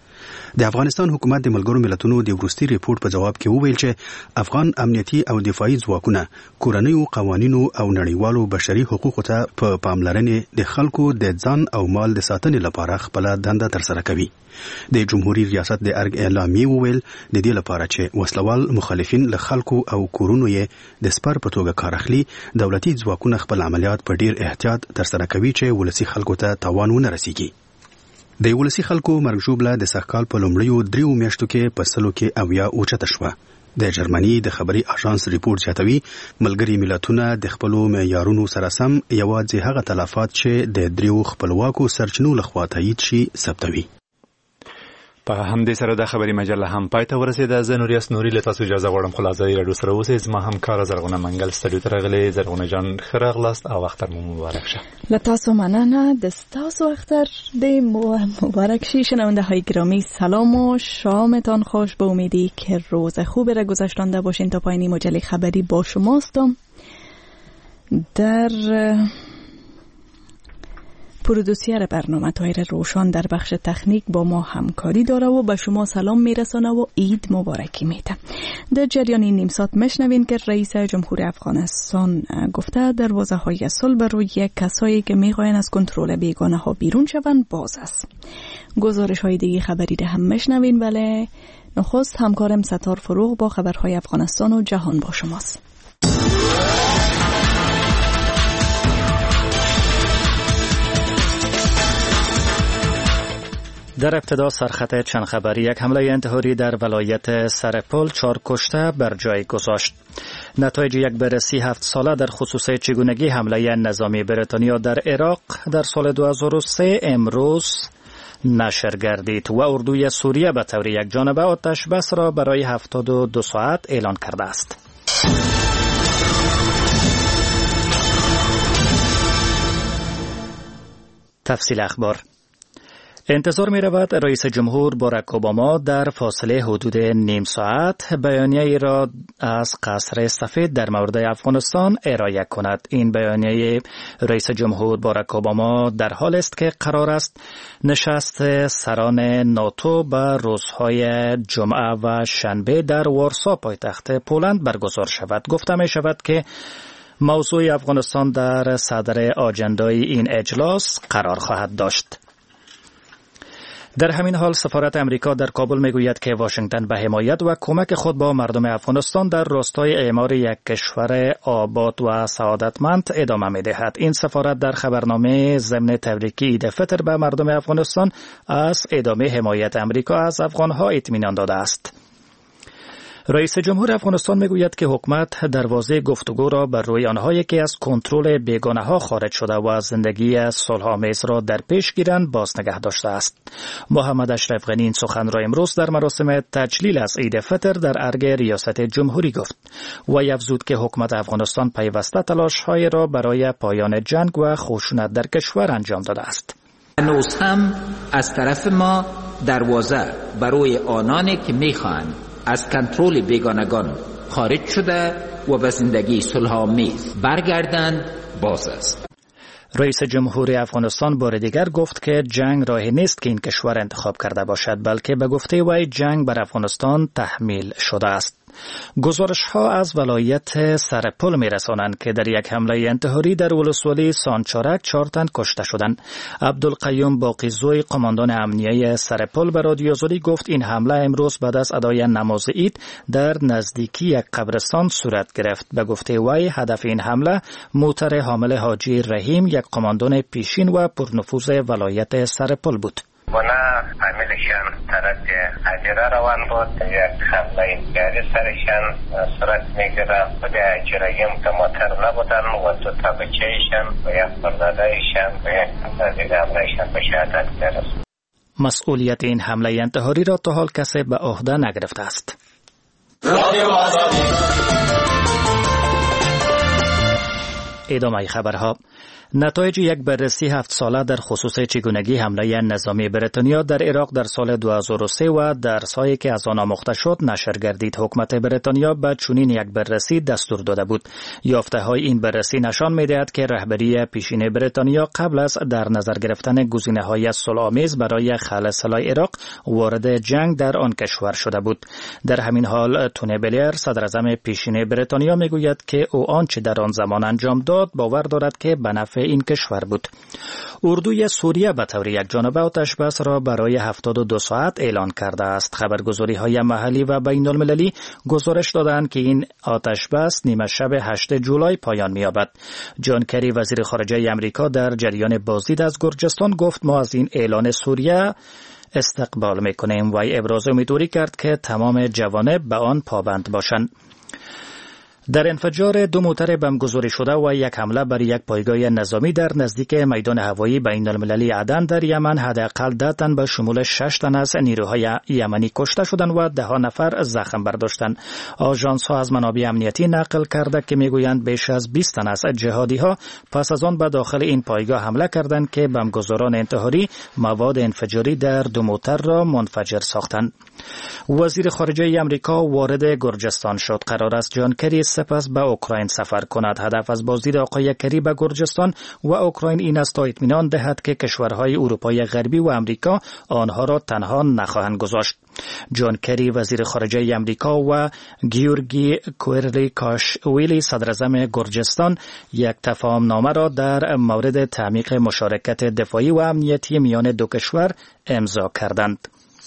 د افغانستان حکومت د ملګرو ملتونو د وروستي ریپورت په جواب کې وویل چې افغان امنیتي او دفاعي ځواکونه کورنیو قوانینو او نړیوالو بشري حقوقو ته په پاملرنې د خلکو د ځان او مال د ساتنې لپاره خپل دنده ترسره کوي. د جمهوریت ریاست د ارګ اعلامیه وویل د دې لپاره چې وسلوال مخالفین له خلکو او کورونو یې د سپر په توګه کار اخلي، دولتي ځواکونه خپل عملیات په ډیر احتیاط ترسره کوي چې ولسی خلکو ته تاوان ونه رسیږي. د ولسی خلکو مرګ ژوبله د سږکال په لومړیو دریو میاشتو کې په سلو کې اویا اوچته شوه. د جرمني د خبري اژانس ریپورت زیاتوي ملګري ملتونه د خپلو معیارونو سره سم یوازې هغه تلفات چې د دریو خپلواکو سرچینو لخوا تایید شي ثبتوي. په همدې سره د خبري مجله هم پای ته ورسېده. زه نوریاس نوري له تاسو اجازه غواړم. خلاصې راډیو سره اوسئ. زما همکار زرغونه منګل استډیو ته راغلی. زرغونه جان ښه راغلاست او اختر مو مبارک شه. له تاسو مننه. د تاسو اختر د مبارک شي. شنونده های گرامی سلام و شامتان خوش. به امیدی که روز خوبی را گذشتانده باشین. تا پایانی مجله خبری با شماستم. در پرودوسر برنامه طاهر روشان در بخش تکنیک با ما همکاری داره و به شما سلام میرسانه و عید مبارکی میده. در جریان این نیم ساعت میشنوین که رئیس جمهور افغانستان گفته دروازه های صلح بر روی کسایی که میخواین از کنترل بیگانه ها بیرون شوند باز است. گزارش های دیگه خبری ده هم میشنوین، ولی نخست همکارم ستار فروغ با خبرهای افغانستان و جهان با شماست. در ابتدا سرخط چند خبری. یک حمله انتحاری در ولایت سرپل چهار کشته بر جای گذاشت. نتایج یک بررسی هفت ساله در خصوص چگونگی حمله نظامی بریتانیا در عراق در سال دو هزار و سه امروز نشر گردید و اردوی سوریه به طور یک جانبه آتش بس را برای هفتاد و دو ساعت اعلان کرده است. تفصیل اخبار. انتظار می رود رئیس جمهور باراک اوباما در فاصله حدود نیم ساعت بیانیه‌ای را از قصر سفید در مورد افغانستان ارائه کند. این بیانیه رئیس جمهور باراک اوباما در حال است که قرار است نشست سران ناتو به روزهای جمعه و شنبه در وارسا پایتخت پولند برگزار شود. گفته می شود که موضوع افغانستان در صدر آجندای این اجلاس قرار خواهد داشت. در همین حال سفارت امریکا در کابل میگوید که واشنگتن به حمایت و کمک خود با مردم افغانستان در راستای اعمار یک کشور آباد و سعادتمند ادامه میدهد. این سفارت در خبرنامه ضمن تبریکی عید فطر به مردم افغانستان از ادامه حمایت امریکا از افغانها اطمینان داده است. رئیس جمهور افغانستان میگوید که حکومت دروازه گفتگو را بر روی آنهایی که از کنترل بیگانه ها خارج شده و از زندگی صلح‌آمیز را در پیش گیرند باز نگه داشته است. محمد اشرف غنی این سخن را امروز در مراسم تجلیل از عید فطر در ارگ ریاست جمهوری گفت و افزود که حکومت افغانستان پیوسته تلاش‌های را برای پایان جنگ و خشونت در کشور انجام داده است. هنوز هم از طرف ما دروازه برای آنانی که می‌خواهند از کنترل بیگانگان خارج شده و به زندگی صلح‌آمیز برگردند باز است. رئیس جمهور افغانستان بار دیگر گفت که جنگ راهی نیست که این کشور انتخاب کرده باشد، بلکه به گفته وی جنگ بر افغانستان تحمیل شده است. گزارش ها از ولایت سرپل می رسانند که در یک حمله انتحاری در ولسوالی سانچارک چهار تن کشته شدند. عبدالقیوم باقیزوی قماندان امنیه سرپل به رادیو آزادی گفت این حمله امروز بعد از ادای نماز عید در نزدیکی یک قبرستان صورت گرفت. به گفته وی هدف این حمله موتر حامل حاجی رحیم، یک قماندان پیشین و پرنفوذ ولایت سرپل بود. اونا عملشان طرف عجره روان بود، یک حمله انفجاری سرشان صورت میگیره. خود جرایم که موتر نبودن و دو تا بچهشان و یک پردادایشان و یک دیگه حملهشان به شهادت برسید. مسئولیت این حمله انتحاری را تا حال کسی به عهده نگرفته است. ادامه خبرها. نتایج یک بررسی هفت ساله در خصوص چگونگی حمله نظامی بریتانیا در عراق در سال دو هزار و سه و درس‌هایی که از آن آموخته شد نشر گردید. حکومت بریتانیا به چنین یک بررسی دستور داده بود. یافته‌های این بررسی نشان می‌دهد که رهبری پیشین بریتانیا قبل از در نظر گرفتن گزینه‌های صلح‌آمیز برای خلع سلاح عراق وارد جنگ در آن کشور شده بود. در همین حال تونی بلیر صدر اعظم پیشین بریتانیا می‌گوید که او آنچه در آن زمان انجام داد باور دارد که به نفع این کشور بود. اردوی سوریه به طور یک جانبه آتش بس را برای هفتاد و دو ساعت اعلان کرده است. خبرگزاری‌های محلی و بین المللی گزارش دادند که این آتش بس نیمه شب هشتم جولای پایان می‌یابد. جان کری وزیر خارجه آمریکا در جریان بازدید از گرجستان گفت ما از این اعلان سوریه استقبال می‌کنیم و ابراز امیدواری کرد که تمام جوانب به آن پابند باشند. در انفجار دو موتر بمبگذاری شده و یک حمله بر یک پایگاه نظامی در نزدیک میدان هوایی بین المللی عدن در یمن حداقل ده تن به شمول شش تن از نیروهای یمنی کشته شدند و ده نفر زخم برداشتند. آژانس ها از منابع امنیتی نقل کرده که میگویند بیش از بیست تن از جهادی ها پس از آن به داخل این پایگاه حمله کردند که بمبگذاران انتحاری مواد انفجاری در دو موتر را منفجر ساختند. وزیر خارجه آمریکا وارد گرجستان شد. قرار است جان کری سپس به اوکراین سفر کند. هدف از بازدید آقای کری به گرجستان و اوکراین این است تا اطمینان دهد که کشورهای اروپای غربی و آمریکا آنها را تنها نخواهند گذاشت. جان کری وزیر خارجه آمریکا و گیورگی کوئرلیکاشویلی صدر اعظم گرجستان یک تفاهم نامه را در مورد تعمیق مشارکت دفاعی و امنیتی میان دو کشور امضا کردند.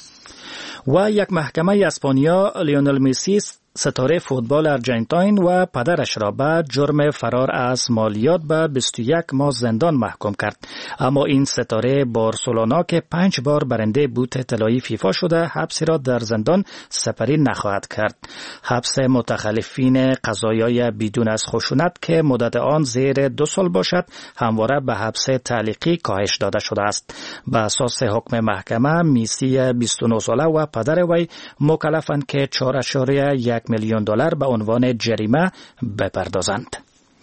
و یک محکمه اسپانیا لیونل مسی ستاره فوتبال ارجنتین و پدرش را به جرم فرار از مالیات به بیست و یک ماه زندان محکوم کرد. اما این ستاره بارسلونا که پنج بار برنده بوت طلایی فیفا شده حبسی را در زندان سپری نخواهد کرد. حبس متخلفین قضایای بدون از خشونت که مدت آن زیر دو سال باشد همواره به حبس تعلیقی کاهش داده شده است. به اساس حکم محکمه میسی بیست و نه ساله و پدر وی مکلفند که چهار اشاره یک میلیون دلار به عنوان جریمه بپردازند.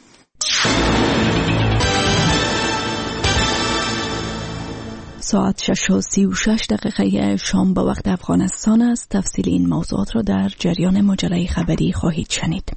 ساعت شش و سی و شش دقیقه شام به وقت افغانستان است. تفصیل این موضوعات را در جریان مجله خبری خواهید شنید.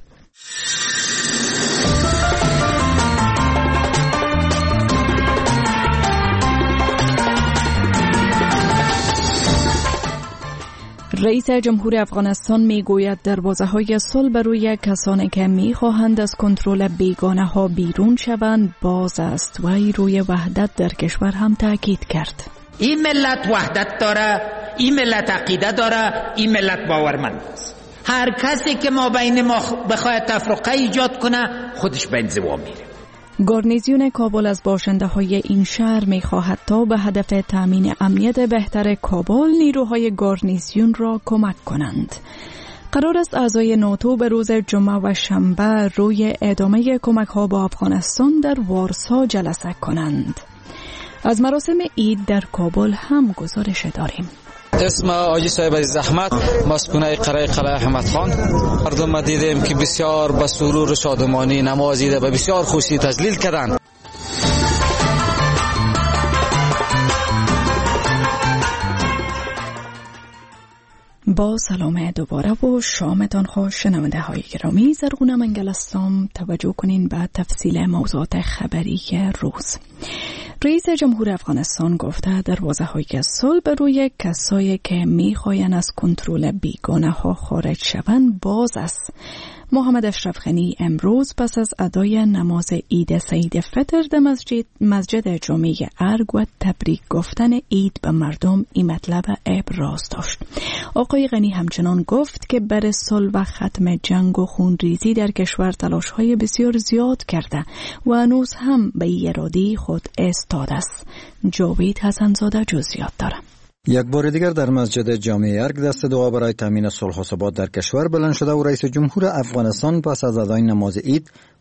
رئیس جمهور افغانستان میگوید دروازه‌های صلح برای کسانی که میخواهند از کنترل بیگانه ها بیرون شوند باز است و روی وحدت در کشور هم تاکید کرد. این ملت وحدت داره، این ملت عقیده داره، این ملت باورمند است. هر کسی که ما بین ما بخواد تفرقه ایجاد کنه خودش به انزوا میره. گارنیزیون کابل از باشنده های این شهر می خواهد تا به هدف تامین امنیت بهتر کابل نیروهای گارنیزیون را کمک کنند. قرار است اعضای ناتو به روز جمعه و شنبه روی ادامه کمک ها با افغانستان در وارسا جلسه کنند. از مراسم عید در کابل هم گزارش داریم. اسم آجی صاحب زحمت مسکونه قلعه قلعه احمد خان. مردم دیدیم که بسیار به سرور و شادمانی نمازیده و بسیار خوشی تجلیل کردند. با سلام دوباره و شامتان خوش شنونده های گرامی. زرغونه منگل هستم. توجه کنین به تفصیل موضوعات خبری روز. رئیس جمهور افغانستان گفته دروازه های صلح به روی کسایی که میخواین از کنترل بیگانه ها خارج شوند باز است. محمد اشرف غنی امروز پس از ادای نماز عید سعید فطر در مسجد, مسجد جامع ارگ و تبریک گفتن عید به مردم این مطلب ابراز داشت. آقای غنی همچنان گفت که برای صلح و ختم جنگ و خونریزی در کشور تلاش های بسیار زیاد کرده و هنوز هم به ارادی خود ایستاده است. جاوید حسنزاده جزئیات داره. یک بار دیگر در مسجد جامع ارگ دست دعا برای تامین صلح و ثبات در کشور بلند شده و رئیس جمهور افغانستان پس از ادای نماز عید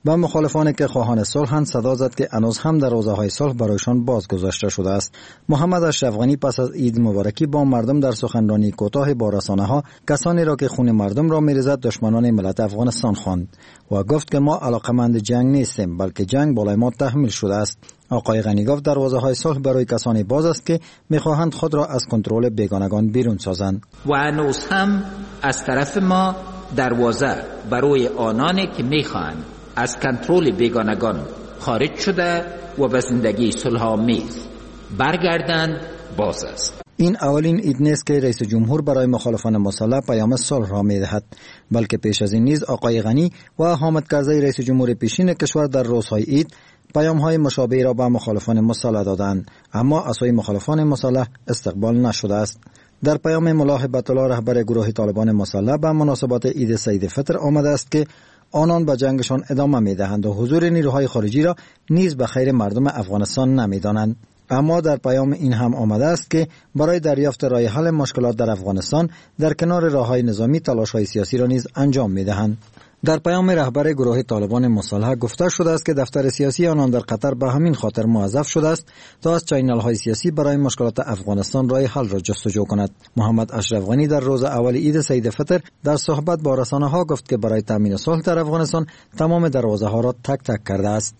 و مخالفانی که خواهان صلح صدا زد که هنوز هم دروازه‌های صلح برایشان باز گذاشته شده است. محمد اشرف غنی پس از عید مبارکی با مردم در سخنرانی کوتاه با رسانه‌ها کسانی را که خون مردم را می‌ریزد دشمنان ملت افغانستان خواند و گفت که ما علاقمند جنگ نیستیم بلکه جنگ بالای ما تحمیل شده است. آقای غنی گفت دروازه‌های صلح برای کسانی باز است که می‌خواهند خود را از کنترل بیگانگان بیرون سازند. و هنوز هم از طرف ما دروازه برای آنانی که می‌خواهند از کنترل بیگانگان خارج شده و به زندگی صلح‌آمیز برگردند باز است. این اولین عید نیست که رئیس جمهور برای مخالفان مسلح پیام صلح را می‌دهد، بلکه پیش از این نیز آقای غنی و حامد کرزی رئیس جمهور پیشین کشور در روزهای عید پیام‌های مشابهی را به مخالفان مسلح دادند، اما از سوی مخالفان مسلح استقبال نشده است. در پیام ملا هبت الله رهبر گروه طالبان مسلح به مناسبت عید سعید فطر آمده است که آنان به جنگشان ادامه می‌دهند و حضور نیروهای خارجی را نیز به خیر مردم افغانستان نمی‌دانند. اما در پیام این هم آمده است که برای دریافت راه حل مشکلات در افغانستان در کنار راه‌های نظامی تلاش‌های سیاسی را نیز انجام می‌دهند. در پیام رهبر گروه طالبان مسلح گفته شده است که دفتر سیاسی آنان در قطر به همین خاطر موظف شده است تا از چینل‌های سیاسی برای مشکلات افغانستان راه حل را جستجو کند. محمد اشرف غنی در روز اول عید سعید فطر در صحبت با رسانه‌ها گفت که برای تامین صلح در افغانستان تمام دروازه‌ها را تک تک کرده است.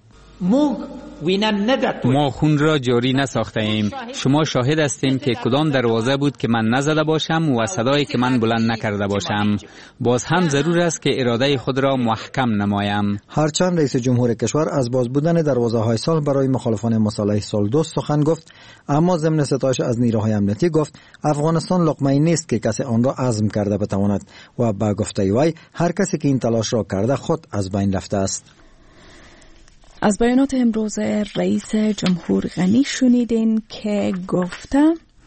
ما خون را جاری نساخته ایم. شما شاهد هستیم که کدام دروازه بود که من نزده باشم و صدایی که من بلند نکرده باشم. باز هم ضرور است که اراده خود را محکم نمایم. هرچند رئیس جمهور کشور از باز بودن دروازه‌های صلح برای مخالفان مسلح صلح دوست سخن گفت، اما ضمن ستایش از نیروهای امنیتی گفت افغانستان لقمه‌ای نیست که کسی آن را عزم کرده بتواند و با گفته وی هر کسی که این تلاش را کرده خود از بین رفته است. از بیانات امروز رئیس جمهور غنی شنیدین که گفته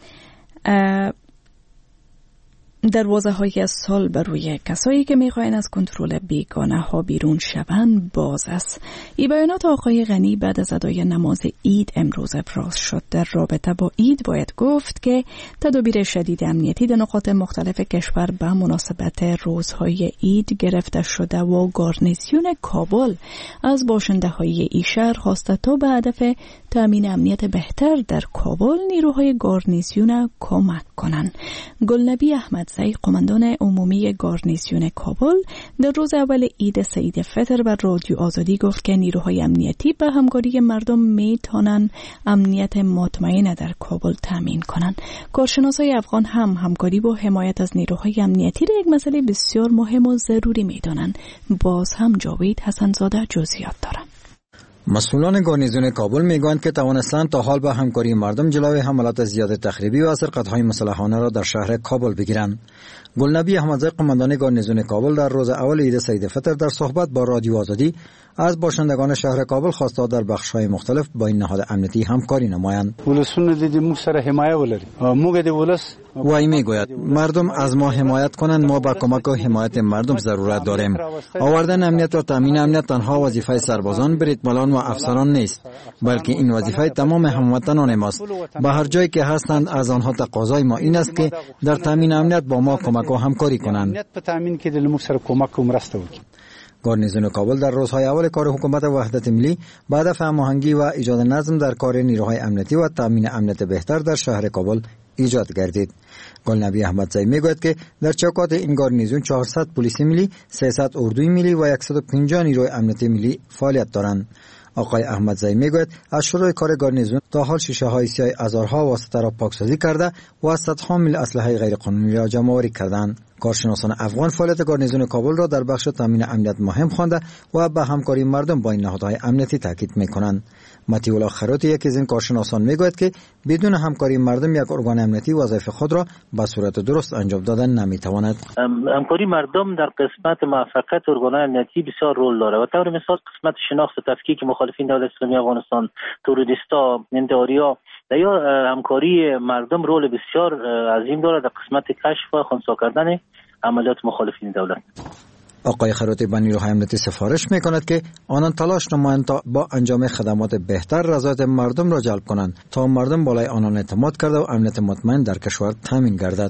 دروازه های صلح بر روی کسایی که میخواین از کنترل بیگانه ها بیرون شوند باز است. این بیانات آقای غنی بعد از ادای نماز عید امروز ابراز شد. در رابطه با عید باید گفت که تدابیر شدید امنیتی در نقاط مختلف کشور به مناسبت روزهای عید گرفته شده و گارنیزیون کابل از باشنده های این شهر خواسته تا به هدف تامین امنیت بهتر در کابل نیروهای گارنیزیون کمک کنند. گلنبی احمدزی قماندان عمومی گارنیزیون کابل در روز اول عید سعید فطر بر رادیو آزادی گفت که نیروهای امنیتی به همکاری مردم میتونن امنیت مطمئن در کابل تامین کنند. کارشناسای افغان هم همکاری با حمایت از نیروهای امنیتی را یک مسئله بسیار مهم و ضروری میدانند. باز هم جاوید حسنزاده جزئیات دارند. مسئولان گارنیزیون کابل میگویند که توانستند تا حال به همکاری مردم جلوی حملات زیاد تخریبی و سرقت‌های مسلحانه را در شهر کابل بگیرند. گلنبی احمدزی قماندان گارنیزیون کابل در روز اول عید سعید فطر در صحبت با رادیو آزادی از باشندگان شهر کابل خواسته در بخش‌های مختلف با این نهاد امنیتی همکاری نمایند. ولسونه دیدی مو سره حمایت ولري. موږ د ولس وای میگوید مردم از ما حمایت کنند، ما با کمک و حمایت مردم ضرورت داریم. آوردن امنیت و تامین امنیت تنها وظیفه سربازان، بریدمنان و افسران نیست، بلکه این وظیفه تمام هموطنان ماست. به هر جایی که هستند از آنها تقاضای ما این است که در تامین امنیت با ما کمک و همکاری کنند. امنیت په تامین کې د موږ سره کومک و مرسته وکړي. گارنیزیون کابل در روزهای اول کار حکومت وحدت ملی با هدف هماهنگی و ایجاد نظم در کار نیروهای امنیتی و تامین امنیت بهتر در شهر کابل ایجاد گردید. گلنبی احمدزی میگوید که در چوکات این گارنیزیون چهارصد پلیس ملی، سیصد اردوی ملی و صد و پنجاه نیروی امنیتی ملی فعالیت دارند. آقای احمدزی میگوید از شروع کار گارنیزیون تا حال شیشه های سیاه هزارها واسطه را پاکسازی کرده و صدها میل اسلحه غیر قانونی را جمع آوری کردند. کارشناسان افغان فعالیت گارنیزیون کابل را در بخش تامین امنیت مهم خوانده و به همکاری مردم با این نهادهای امنیتی تاکید میکنند. متیولا خروتی یکی از این کارشناسان میگوید که بدون همکاری مردم یک ارگان امنیتی وظایف خود را به صورت درست انجام دادن نمیتواند. همکاری مردم در قسمت موفقیت ارگان‌های امنیتی بسیار رول داره و طور مثال قسمت شناخت و تفکیک مخالفین دولت اسلامی افغانستان، تروریستا، انتحاریا یا همکاری مردم رول بسیار عظیم داره در قسمت کشف و خنثی کردن عملیات مخالفین دولت. آقای خروتی به نیروهای امنیتی سفارش میکند که آنان تلاش نمایند تا با انجام خدمات بهتر رضایت مردم را جلب کنند تا مردم بالای آنان اعتماد کرده و امنیت مطمئن در کشور تامین گردد.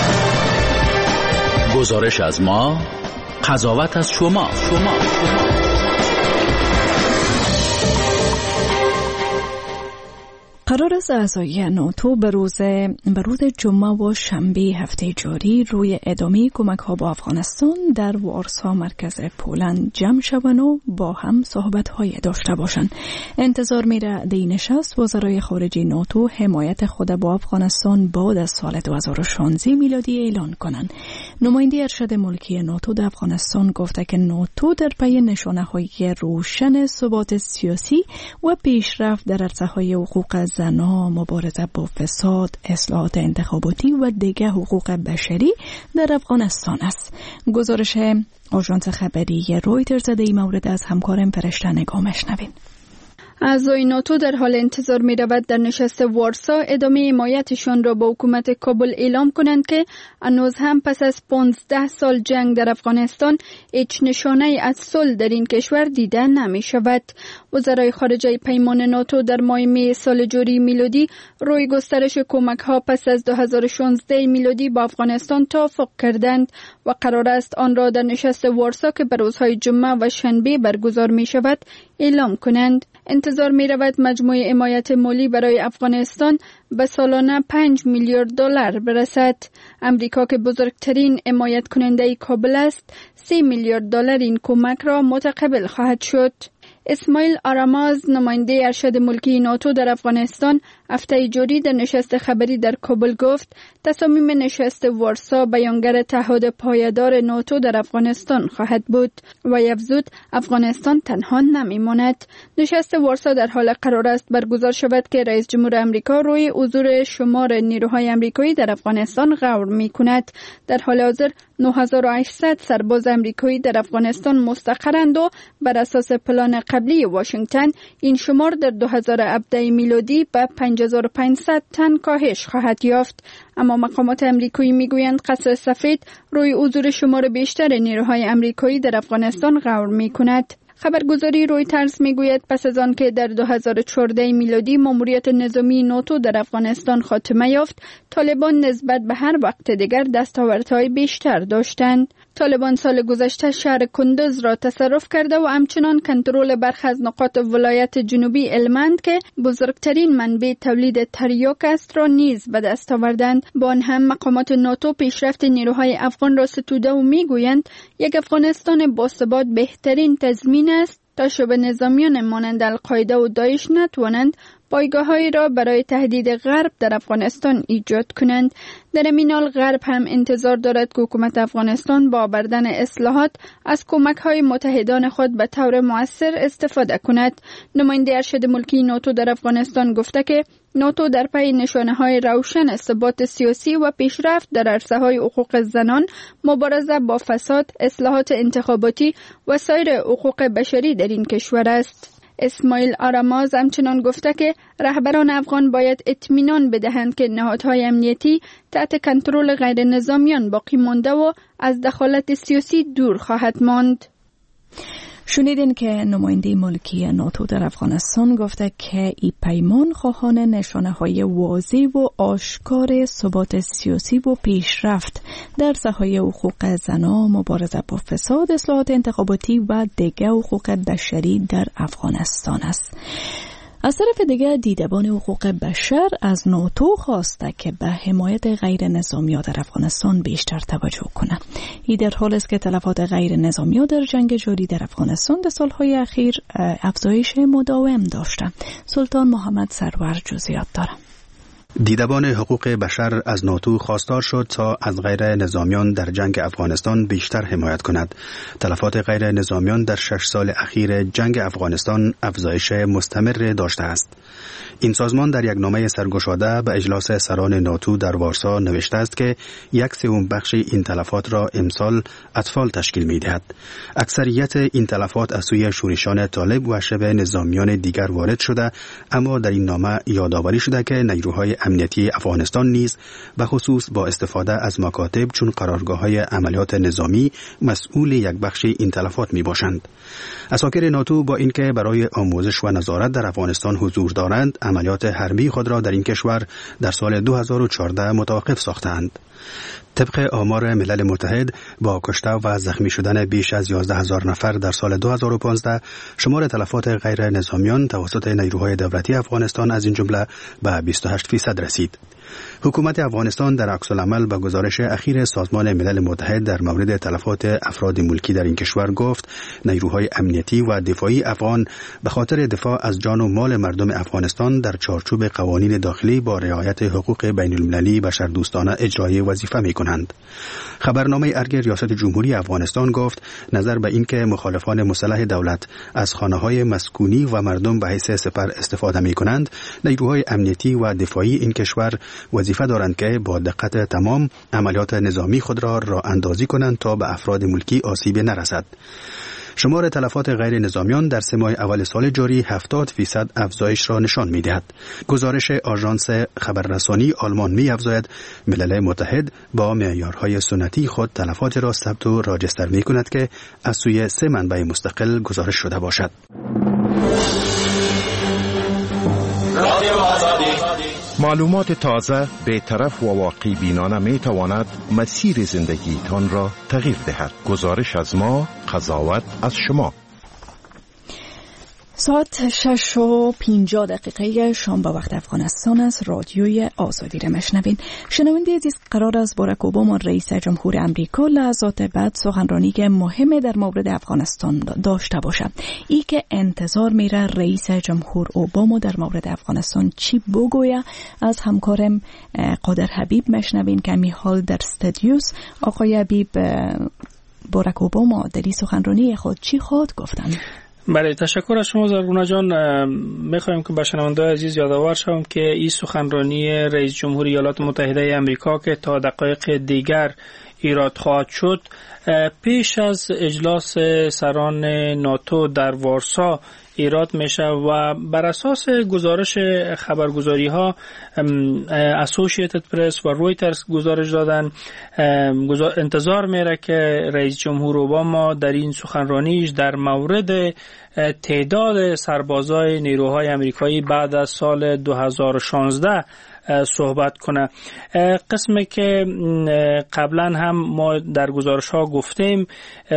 گزارش از ما، قضاوت از شما. شما. قرار است اعضای ناتو به روز به روز جمعه و شنبه هفته جاری روی ادامه کمک ها با افغانستان در وارسا مرکز پولند جمع شوند و با هم صحبت های داشته باشند. انتظار میره در این نشست وزرای خارجه ناتو حمایت خود با افغانستان بعد از سال دو هزار و شانزده میلادی اعلان کنند. نماینده ارشد ملکی ناتو در افغانستان گفته که ناتو در پی نشانه های روشن ثبات سیاسی و پیشرفت در عرصه های حقوق زنان، مبارزه با فساد، اصلاحات انتخاباتی و دیگر حقوق بشری در افغانستان است. گزارش آژانس خبری رویترز در این مورد از همکارم فرشته نگاه مشنوین. اعضای ناتو در حال انتظار می رود در نشست وارسا ادامه حمایتشان را با حکومت کابل اعلام کنند که هنوز هم پس از پانزده سال جنگ در افغانستان هیچ نشانه از صلح در این کشور دیده نمی شود. وزرای خارجه پیمان ناتو در ماه می سال جاری میلادی روی گسترش کمک ها پس از دو هزار و شانزده میلادی با افغانستان توافق کردند و قرار است آن را در نشست وارسا که به روزهای جمعه و شنبه برگزار می شود اعلام کنند. انتظار می رود مجموع حمایت مالی برای افغانستان به سالانه پنج میلیارد دلار برسد. امریکا که بزرگترین حمایت کننده کابل است، سه میلیارد دلار این کمک را متقبل خواهد شد. اسماعیل آراماز نماینده ارشد ملکی ناتو در افغانستان هفته جاری در نشست خبری در کابل گفت تصامیم نشست وارسا بیانگر تعهد پایدار ناتو در افغانستان خواهد بود و افزود افغانستان تنها نمیماند. نشست وارسا در حال قرار است برگزار شود که رئیس جمهور آمریکا روی حضور شمار نیروهای آمریکایی در افغانستان غور می‌کند. در حال حاضر نه هزار و هشتصد سرباز آمریکایی در افغانستان مستقرند و بر اساس پلان قبلی واشنگتن این شمار در دو هزار و هفده میلادی به پنج هزار و پانصد تن کاهش خواهد یافت. اما مقامات آمریکایی میگویند قصر سفید روی حضور شمار بیشتر نیروهای آمریکایی در افغانستان غور میکند. خبرگزاری رویترز میگوید پس از آن که در دو هزار و چهارده میلادی ماموریت نظامی ناتو در افغانستان خاتمه یافت، طالبان نسبت به هر وقت دیگر دستاوردهای بیشتر داشتند. طالبان سال گذشته شهر کندوز را تصرف کرده و همچنان کنترل برخی از نقاط ولایت جنوبی هلمند که بزرگترین منبع تولید تریاک است را نیز به دست آوردند. با آن هم مقامات ناتو پیشرفت نیروهای افغان را ستوده و میگویند یک افغانستان باثبات بهترین تضمین است تا شبه نظامیان مانند القاعده و داعش نتوانند پایگاه‌هایی را برای تهدید غرب در افغانستان ایجاد کنند. در این حال غرب هم انتظار دارد که حکومت افغانستان با آوردن اصلاحات از کمک‌های متحدان خود به طور مؤثر استفاده کند. نماینده ارشد ملکی ناتو در افغانستان گفته که ناتو در پی نشانه‌های روشن ثبات سیاسی و پیشرفت در عرصه‌های حقوق زنان، مبارزه با فساد، اصلاحات انتخاباتی و سایر حقوق بشری در این کشور است. اسماعیل آراماز همچنان گفته که رهبران افغان باید اطمینان بدهند که نهادهای امنیتی تحت کنترل غیر نظامیان باقی مانده و از دخالت سیاسی دور خواهد ماند. شنیدین که نماینده ملکی ناتو در افغانستان گفته که این پیمان خواهان نشانه های واضح و آشکار ثبات سیاسی و پیشرفت در ساحه حقوق زنان، مبارزه با فساد، اصلاحات انتخاباتی و دیگر حقوق بشری در افغانستان است. از طرف دیگر دیدبان حقوق بشر از ناتو خواسته که به حمایت غیر نظامی‌ها در افغانستان بیشتر توجه کنه. این در حالی است که تلفات غیر نظامی‌ها در جنگ جاری در افغانستان در سالهای اخیر افزایش مداوم داشته. سلطان محمد سرور جزئیات داره. دیدبان حقوق بشر از ناتو خواستار شد تا از غیر نظامیان در جنگ افغانستان بیشتر حمایت کند. تلفات غیر نظامیان در شش سال اخیر جنگ افغانستان افزایش مستمر داشته است. این سازمان در یک نامه سرگشاده به اجلاس سران ناتو در وارسا نوشته است که یک سوم بخش این تلفات را امسال اطفال تشکیل می‌دهد. اکثریت این تلفات از سوی شورشان طالب و شبه نظامیان دیگر وارد شده، اما در این نامه یادآوری شده که نیروهای امنیتی افغانستان نیز به خصوص با استفاده از مکاتب چون قرارگاه‌های عملیات نظامی مسئول یک بخش این تلفات می‌باشند. اساکر ناتو با اینکه برای آموزش و نظارت در افغانستان حضور دارند، عملیات حربی خود را در این کشور در سال دو هزار و چهارده متوقف ساختند. طبق آمار ملل متحد با کشته و زخمی شدن بیش از یازده هزار نفر در سال دو هزار و پانزده، شمار تلفات غیر نظامیان توسط نیروهای دولتی افغانستان از این جمله به بیست و هشت فیصد رسید. حکومت افغانستان در عکس العمل به گزارش اخیر سازمان ملل متحد در مورد تلفات افراد ملکی در این کشور گفت نیروهای امنیتی و دفاعی افغان به خاطر دفاع از جان و مال مردم افغانستان در چارچوب قوانین داخلی با رعایت حقوق بین المللی بشردوستانه اجرای وظیفه می کنند. خبرنامه ارگ ریاست جمهوری افغانستان گفت نظر به اینکه مخالفان مسلح دولت از خانه‌های مسکونی و مردم به حیث سپر استفاده می کنند، نیروهای امنیتی و دفاعی این کشور وظیفه دارند که با دقت تمام عملیات نظامی خود را راه اندازی کنند تا به افراد ملکی آسیب نرسد. شمار تلفات غیر نظامیان در سه ماه اول سال جاری هفتاد فیصد افزایش را نشان می دهد. گزارش آژانس خبررسانی آلمان می افزاید ملل متحد با معیارهای سنتی خود تلفات را ثبت و راجستر می کند که از سوی سه منبع مستقل گزارش شده باشد. معلومات تازه، بی‌طرف و واقع بینانه می تواند مسیر زندگیتان را تغییر دهد. گزارش از ما، قضاوت از شما. ساعت شش و پینجا دقیقه شام به وقت افغانستان است. رادیوی آزادی را مشنوین. شنونده عزیز، قرار است باراک اوباما رئیس جمهور امریکا لحظات بعد سخنرانی مهم در مورد افغانستان داشته باشد. ای که انتظار میره رئیس جمهور اوباما در مورد افغانستان چی بگوید، از همکارم قادر حبیب مشنوین که می حال در استودیوس. آقای حبیب، باراک اوباما در این سخنرانی خود چی خواهد گفتن؟ بله، تشکر از شما زرگونا جان. میخوایم که به شنونده‌های عزیز یادآور شوم که این سخنرانی رئیس جمهور ایالات متحده آمریکا که تا دقایق دیگر ایراد خواهد شد، پیش از اجلاس سران ناتو در وارسا ایراد میشه و بر اساس گزارش خبرگزاری ها اسوسییتد پرس و رویترز گزارش دادن، انتظار میره که رئیس جمهور اوباما در این سخنرانیش در مورد تعداد سربازای نیروهای امریکایی بعد از سال دو هزار و شانزده صحبت کنه. قسمی که قبلا هم ما در گزارش ها گفتیم،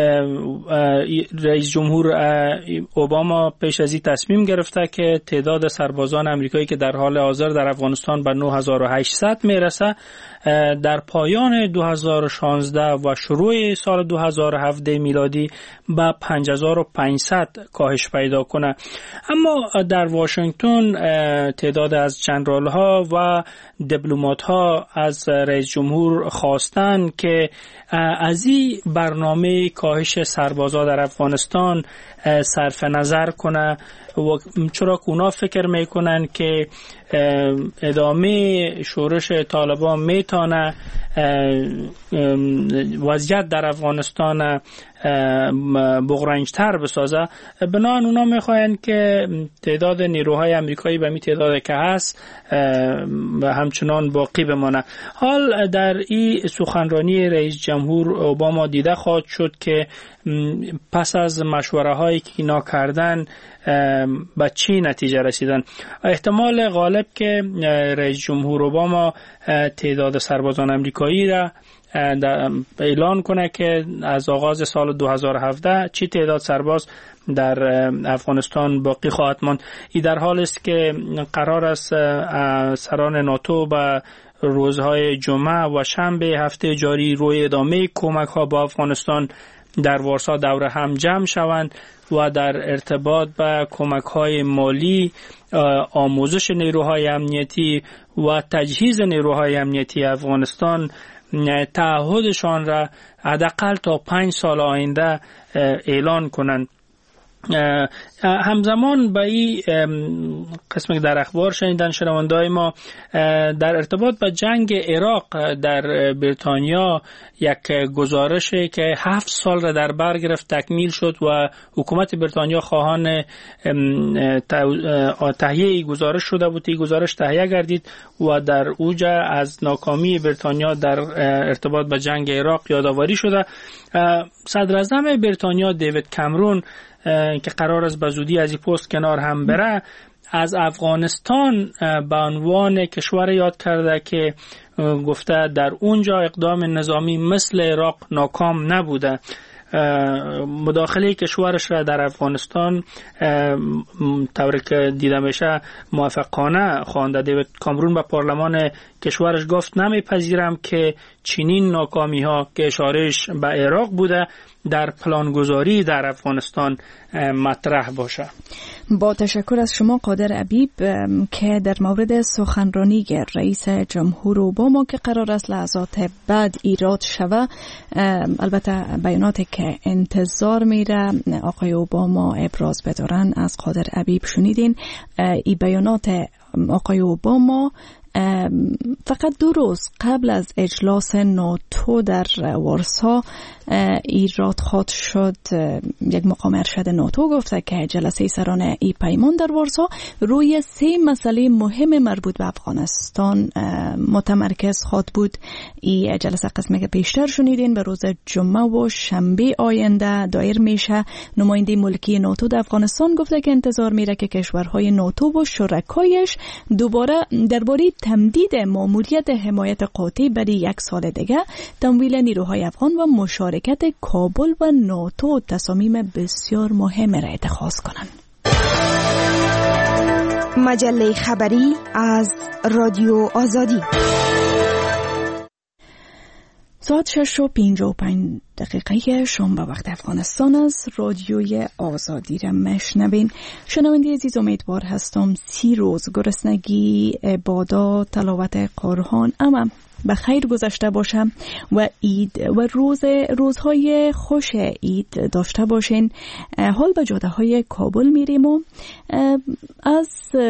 رئیس جمهور اوباما پیش از این تصمیم گرفته که تعداد سربازان امریکایی که در حال حاضر در افغانستان به نه هزار و هشتصد میرسه، در پایان دو هزار و شانزده و شروع سال دو هزار و هفده میلادی به پنج هزار و پانصد کاهش پیدا کنه. اما در واشنگتن تعداد از جنرال ها و دیپلمات ها از رئیس جمهور خواستن که از این برنامه کاهش سربازا در افغانستان صرف نظر کنه، و چرا که اونا فکر میکنن که ادامه شورش طالبان میتونه وضعیت در افغانستان بغرنجتر بسازه. بنابراین اونا میخواین که تعداد نیروهای امریکایی به می تعداد که هست همچنان باقی بمانه. حال در این سخنرانی رئیس جمهور اوباما دیده خواهد شد که پس از مشوره هایی که اینا کردن به چی نتیجه رسیدن. احتمال غالب که رئیس جمهور اوباما تعداد سربازان امریکایی را اعلان کنه که از آغاز سال دو هزار و هفده چی تعداد سرباز در افغانستان باقی خواهد ماند. این در حال است که قرار است سران ناتو به روزهای جمعه و شنبه هفته جاری روی ادامه کمک ها با افغانستان در وارسا دور هم جمع شوند و در ارتباط با کمک های مالی، آموزش نیروهای امنیتی و تجهیز نیروهای امنیتی افغانستان تعهدشان را حداقل تا پنج سال آینده اعلان کنند. همزمان با این قسمی که در اخبار شنیدن شنونده‌های ما، در ارتباط با جنگ عراق در بریتانیا یک گزارشی که هفت سال را در بر گرفت تکمیل شد و حکومت بریتانیا خواهان تهیه گزارش شده بود. این گزارش تهیه گردید و در اوج از ناکامی بریتانیا در ارتباط با جنگ عراق یادآوری شده. صدر اعظم بریتانیا دیوید کامرون که قرار است به زودی از این پست کنار هم بره، از افغانستان به عنوان کشور یاد کرده که گفته در اونجا اقدام نظامی مثل عراق ناکام نبوده. مداخله کشورش را در افغانستان طوری که دیده میشه موافقانه خوانده. دیوید کامرون به پارلمان کشورش گفت نمیپذیرم که چنین ناکامی ها که اشارهش به عراق بوده در پلانگذاری در افغانستان مطرح باشه. با تشکر از شما قادر عبیب که در مورد سخنرانی رئیس جمهور اوباما که قرار است لحظات بعد ایراد شوه، البته بیاناتی که انتظار میره آقای اوباما ابراز بدارن از قادر عبیب شنیدین. این بیانات آقای اوباما فقط دو روز قبل از اجلاس ناتو در وارسا ایراد خواد شد. یک مقام ارشد ناتو گفته که جلسه سران ای پیمان در وارسا روی سه مسئله مهم مربوط به افغانستان متمرکز خواد بود. این جلسه قسمه که پیشتر شنیدین به روز جمعه و شنبه آینده دایر میشه. نماینده ملکی ناتو در افغانستان گفته که انتظار میره که کشورهای ناتو و شرکایش دوباره درباره تمدید ماموریت حمایت قاطع برای یک سال دیگه تمویل نیروهای افغان و مشارکت کابل و ناتو تصامیم بسیار مهم را اتخاذ کنند. مجله خبری از رادیو آزادی. ساعت شش و پنجاه و پنج دقیقه شام به وقت افغانستان است. رادیوی آزادی را مشنوین. شنونده عزیز امیدوار هستم سی روز گرسنگی، عبادات، تلاوت قرآن اما به خیر گذشته باشم و عید و روز روزهای خوش عید داشته باشین. حال به جاده های کابل میریم و از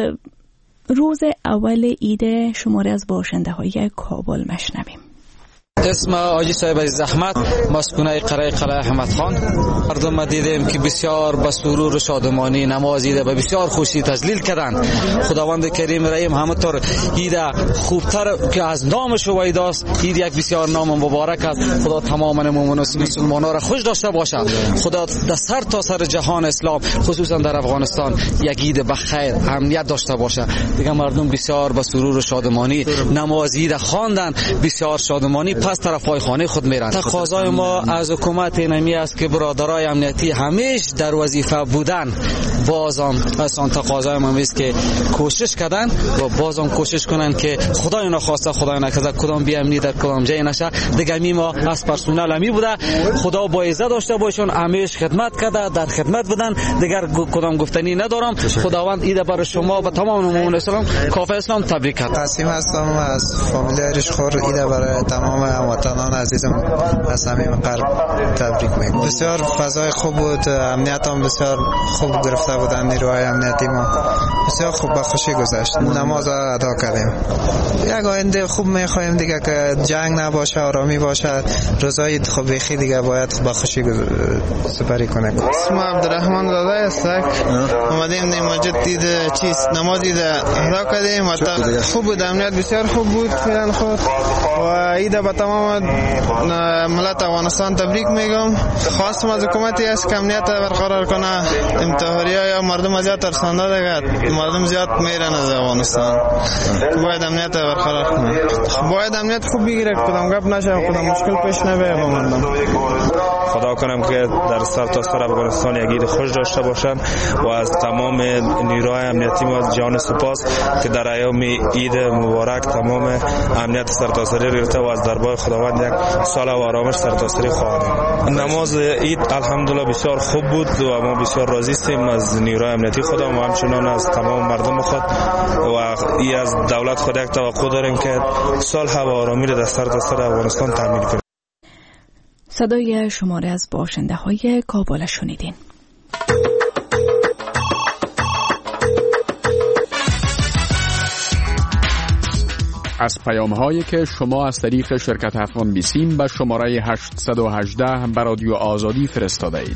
روز اول عید شماره از باشنده های کابل مشنویم. اسم آجی صاحب از زحمت مسکونه قلعه قلعه احمد خان. مردم دیدیم که بسیار با سرور و شادمانی نماز عید و بسیار خوشی تجلیل کردند. خداوند کریم رحیم همونطور عید خوبتر که از نامش و ایداست، عید یک بسیار نام مبارک است. خدا تمام مؤمنان و مسلمانان را خوش داشته باشد. خدا در سر تا سر جهان اسلام خصوصا در افغانستان یک عید بخیر امنیت داشته باشه. دیگه مردم بسیار با سرور و شادمانی نماز عید خواندن، بسیار شادمانی پس طرفای خانه خود میرن. تقاضای ما از حکومت اینمی است که برادرای امنیتی همیشه در وظیفه بودن، بازم اصلا تقاضای ما است که کوشش کردن و بازم کوشش کنن که خدای نخواسته خدای نکرده کدام بی امنی در کدام جای نشه. دیگه می ما از پرسنل می بوده، خدا با عزت داشته باشون، همیشه خدمت کرده، در خدمت بودن. دیگر کدام گفتنی ندارم. خداوند عید برای شما و تمام مؤمنان اسلام کافه اسلام تبریک کرد. قاسم هستم از فامیل ریشخور. عید برای تمام هموطنان عزیزم از صمیم قلب تبریک میگم. بسیار فضای خوب بود، امنیت هم بسیار خوب گرفته بودن نیروهای امنیتی ما. بسیار خوب با خوشی گذشت. نماز ادا کردیم. یک آینده خوب میخوایم دیگه که جنگ نباشه، آرامی باشه. روزای خوب بخیر دیگه باید با خوشی سپری کنه. اسم عبدالرحمن زاده است. اومدیم نیم مسجد دید چیز نماز دید ادا کردیم. خوب بود، امنیت بسیار خوب بود. فعلا خود و عید با تمام ملت افغانستان تبریک میگم. خواستم از حکومتی است که امنیت برقرار کنه. انتحاری‌ها یا مردم زیاد ترسانده دیگه، مردم زیاد میرن از افغانستان. باید امنیت برقرار کنه. باید امنیت خوب بگیره، کدام گپ نشه، کدام مشکل پیش نیاد با مردم. خدا کنم که در سر تا سر افغانستان یک عید خوش داشته باشن و از تمام نیروهای امنیتی ما جان سپاس که در ایام عید مبارک تمام امنیت سرتاسری گرفته و از دربار خداوند یک سال و آرامش سرتاسری خواهد. نماز عید الحمدلله بسیار خوب بود و ما بسیار راضی هستیم از نیروهای امنیتی خود و همچنان از تمام مردم خود و ای از دولت خود یک توقع داریم که صلح و آرامی را در سر تا سر افغانستان تامین کنه. صدای شماره از باشنده های کابل شنیدین. از پیام هایی که شما از طریق شرکت افغان بیسیم به شماره هشتصد و هجده به رادیو آزادی فرستاده اید.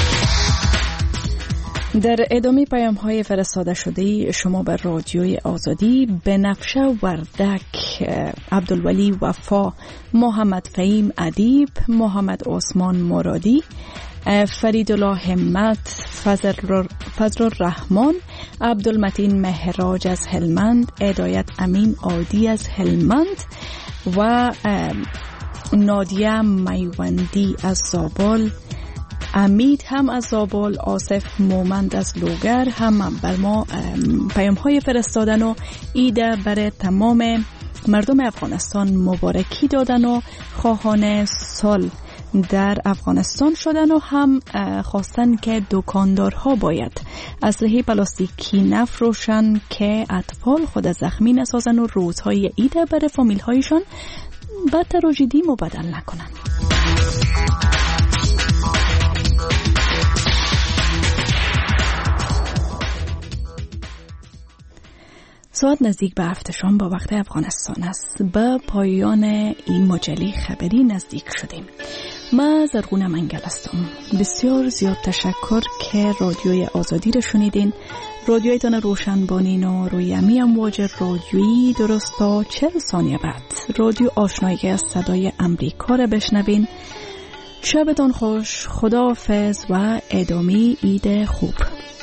در ادامه پیام های فرستاده شده شما به رادیوی آزادی بنفشه وردک، عبدالولی وفا، محمد فهیم ادیب، محمد عثمان مرادی، فریدالله همت، فضل الرحمن، عبدالمتین مهراج از هلمند، هدایت امین عادی از هلمند، و نادیه میوندی از زابل، امید هم از زابل، آصف مومند از لوگر هم بر ما پیام های فرستادن و ایده برای تمام مردم افغانستان مبارکی دادن و خواهان سال در افغانستان شدن و هم خواستن که دکاندارها باید اسلحه پلاستیکی نفروشن که اطفال خود زخمی نسازن و روزهای عید برای فامیل هایشان به تراژدی مبدل نکنن. ساعت نزدیک به هفت شام با وقت افغانستان است. به پایان این مجله خبری نزدیک شدیم. من زرغونه منگل هستم. بسیار زیاد تشکر که رادیوی آزادی رو شنیدین. رادیویتان روشن بانین و روی امی امواج رادیویی درست تا چهل ثانیه بعد رادیو آشنایی از صدای امریکا رو بشنوین. شبتان خوش، خداحافظ و ادامه عید خوب.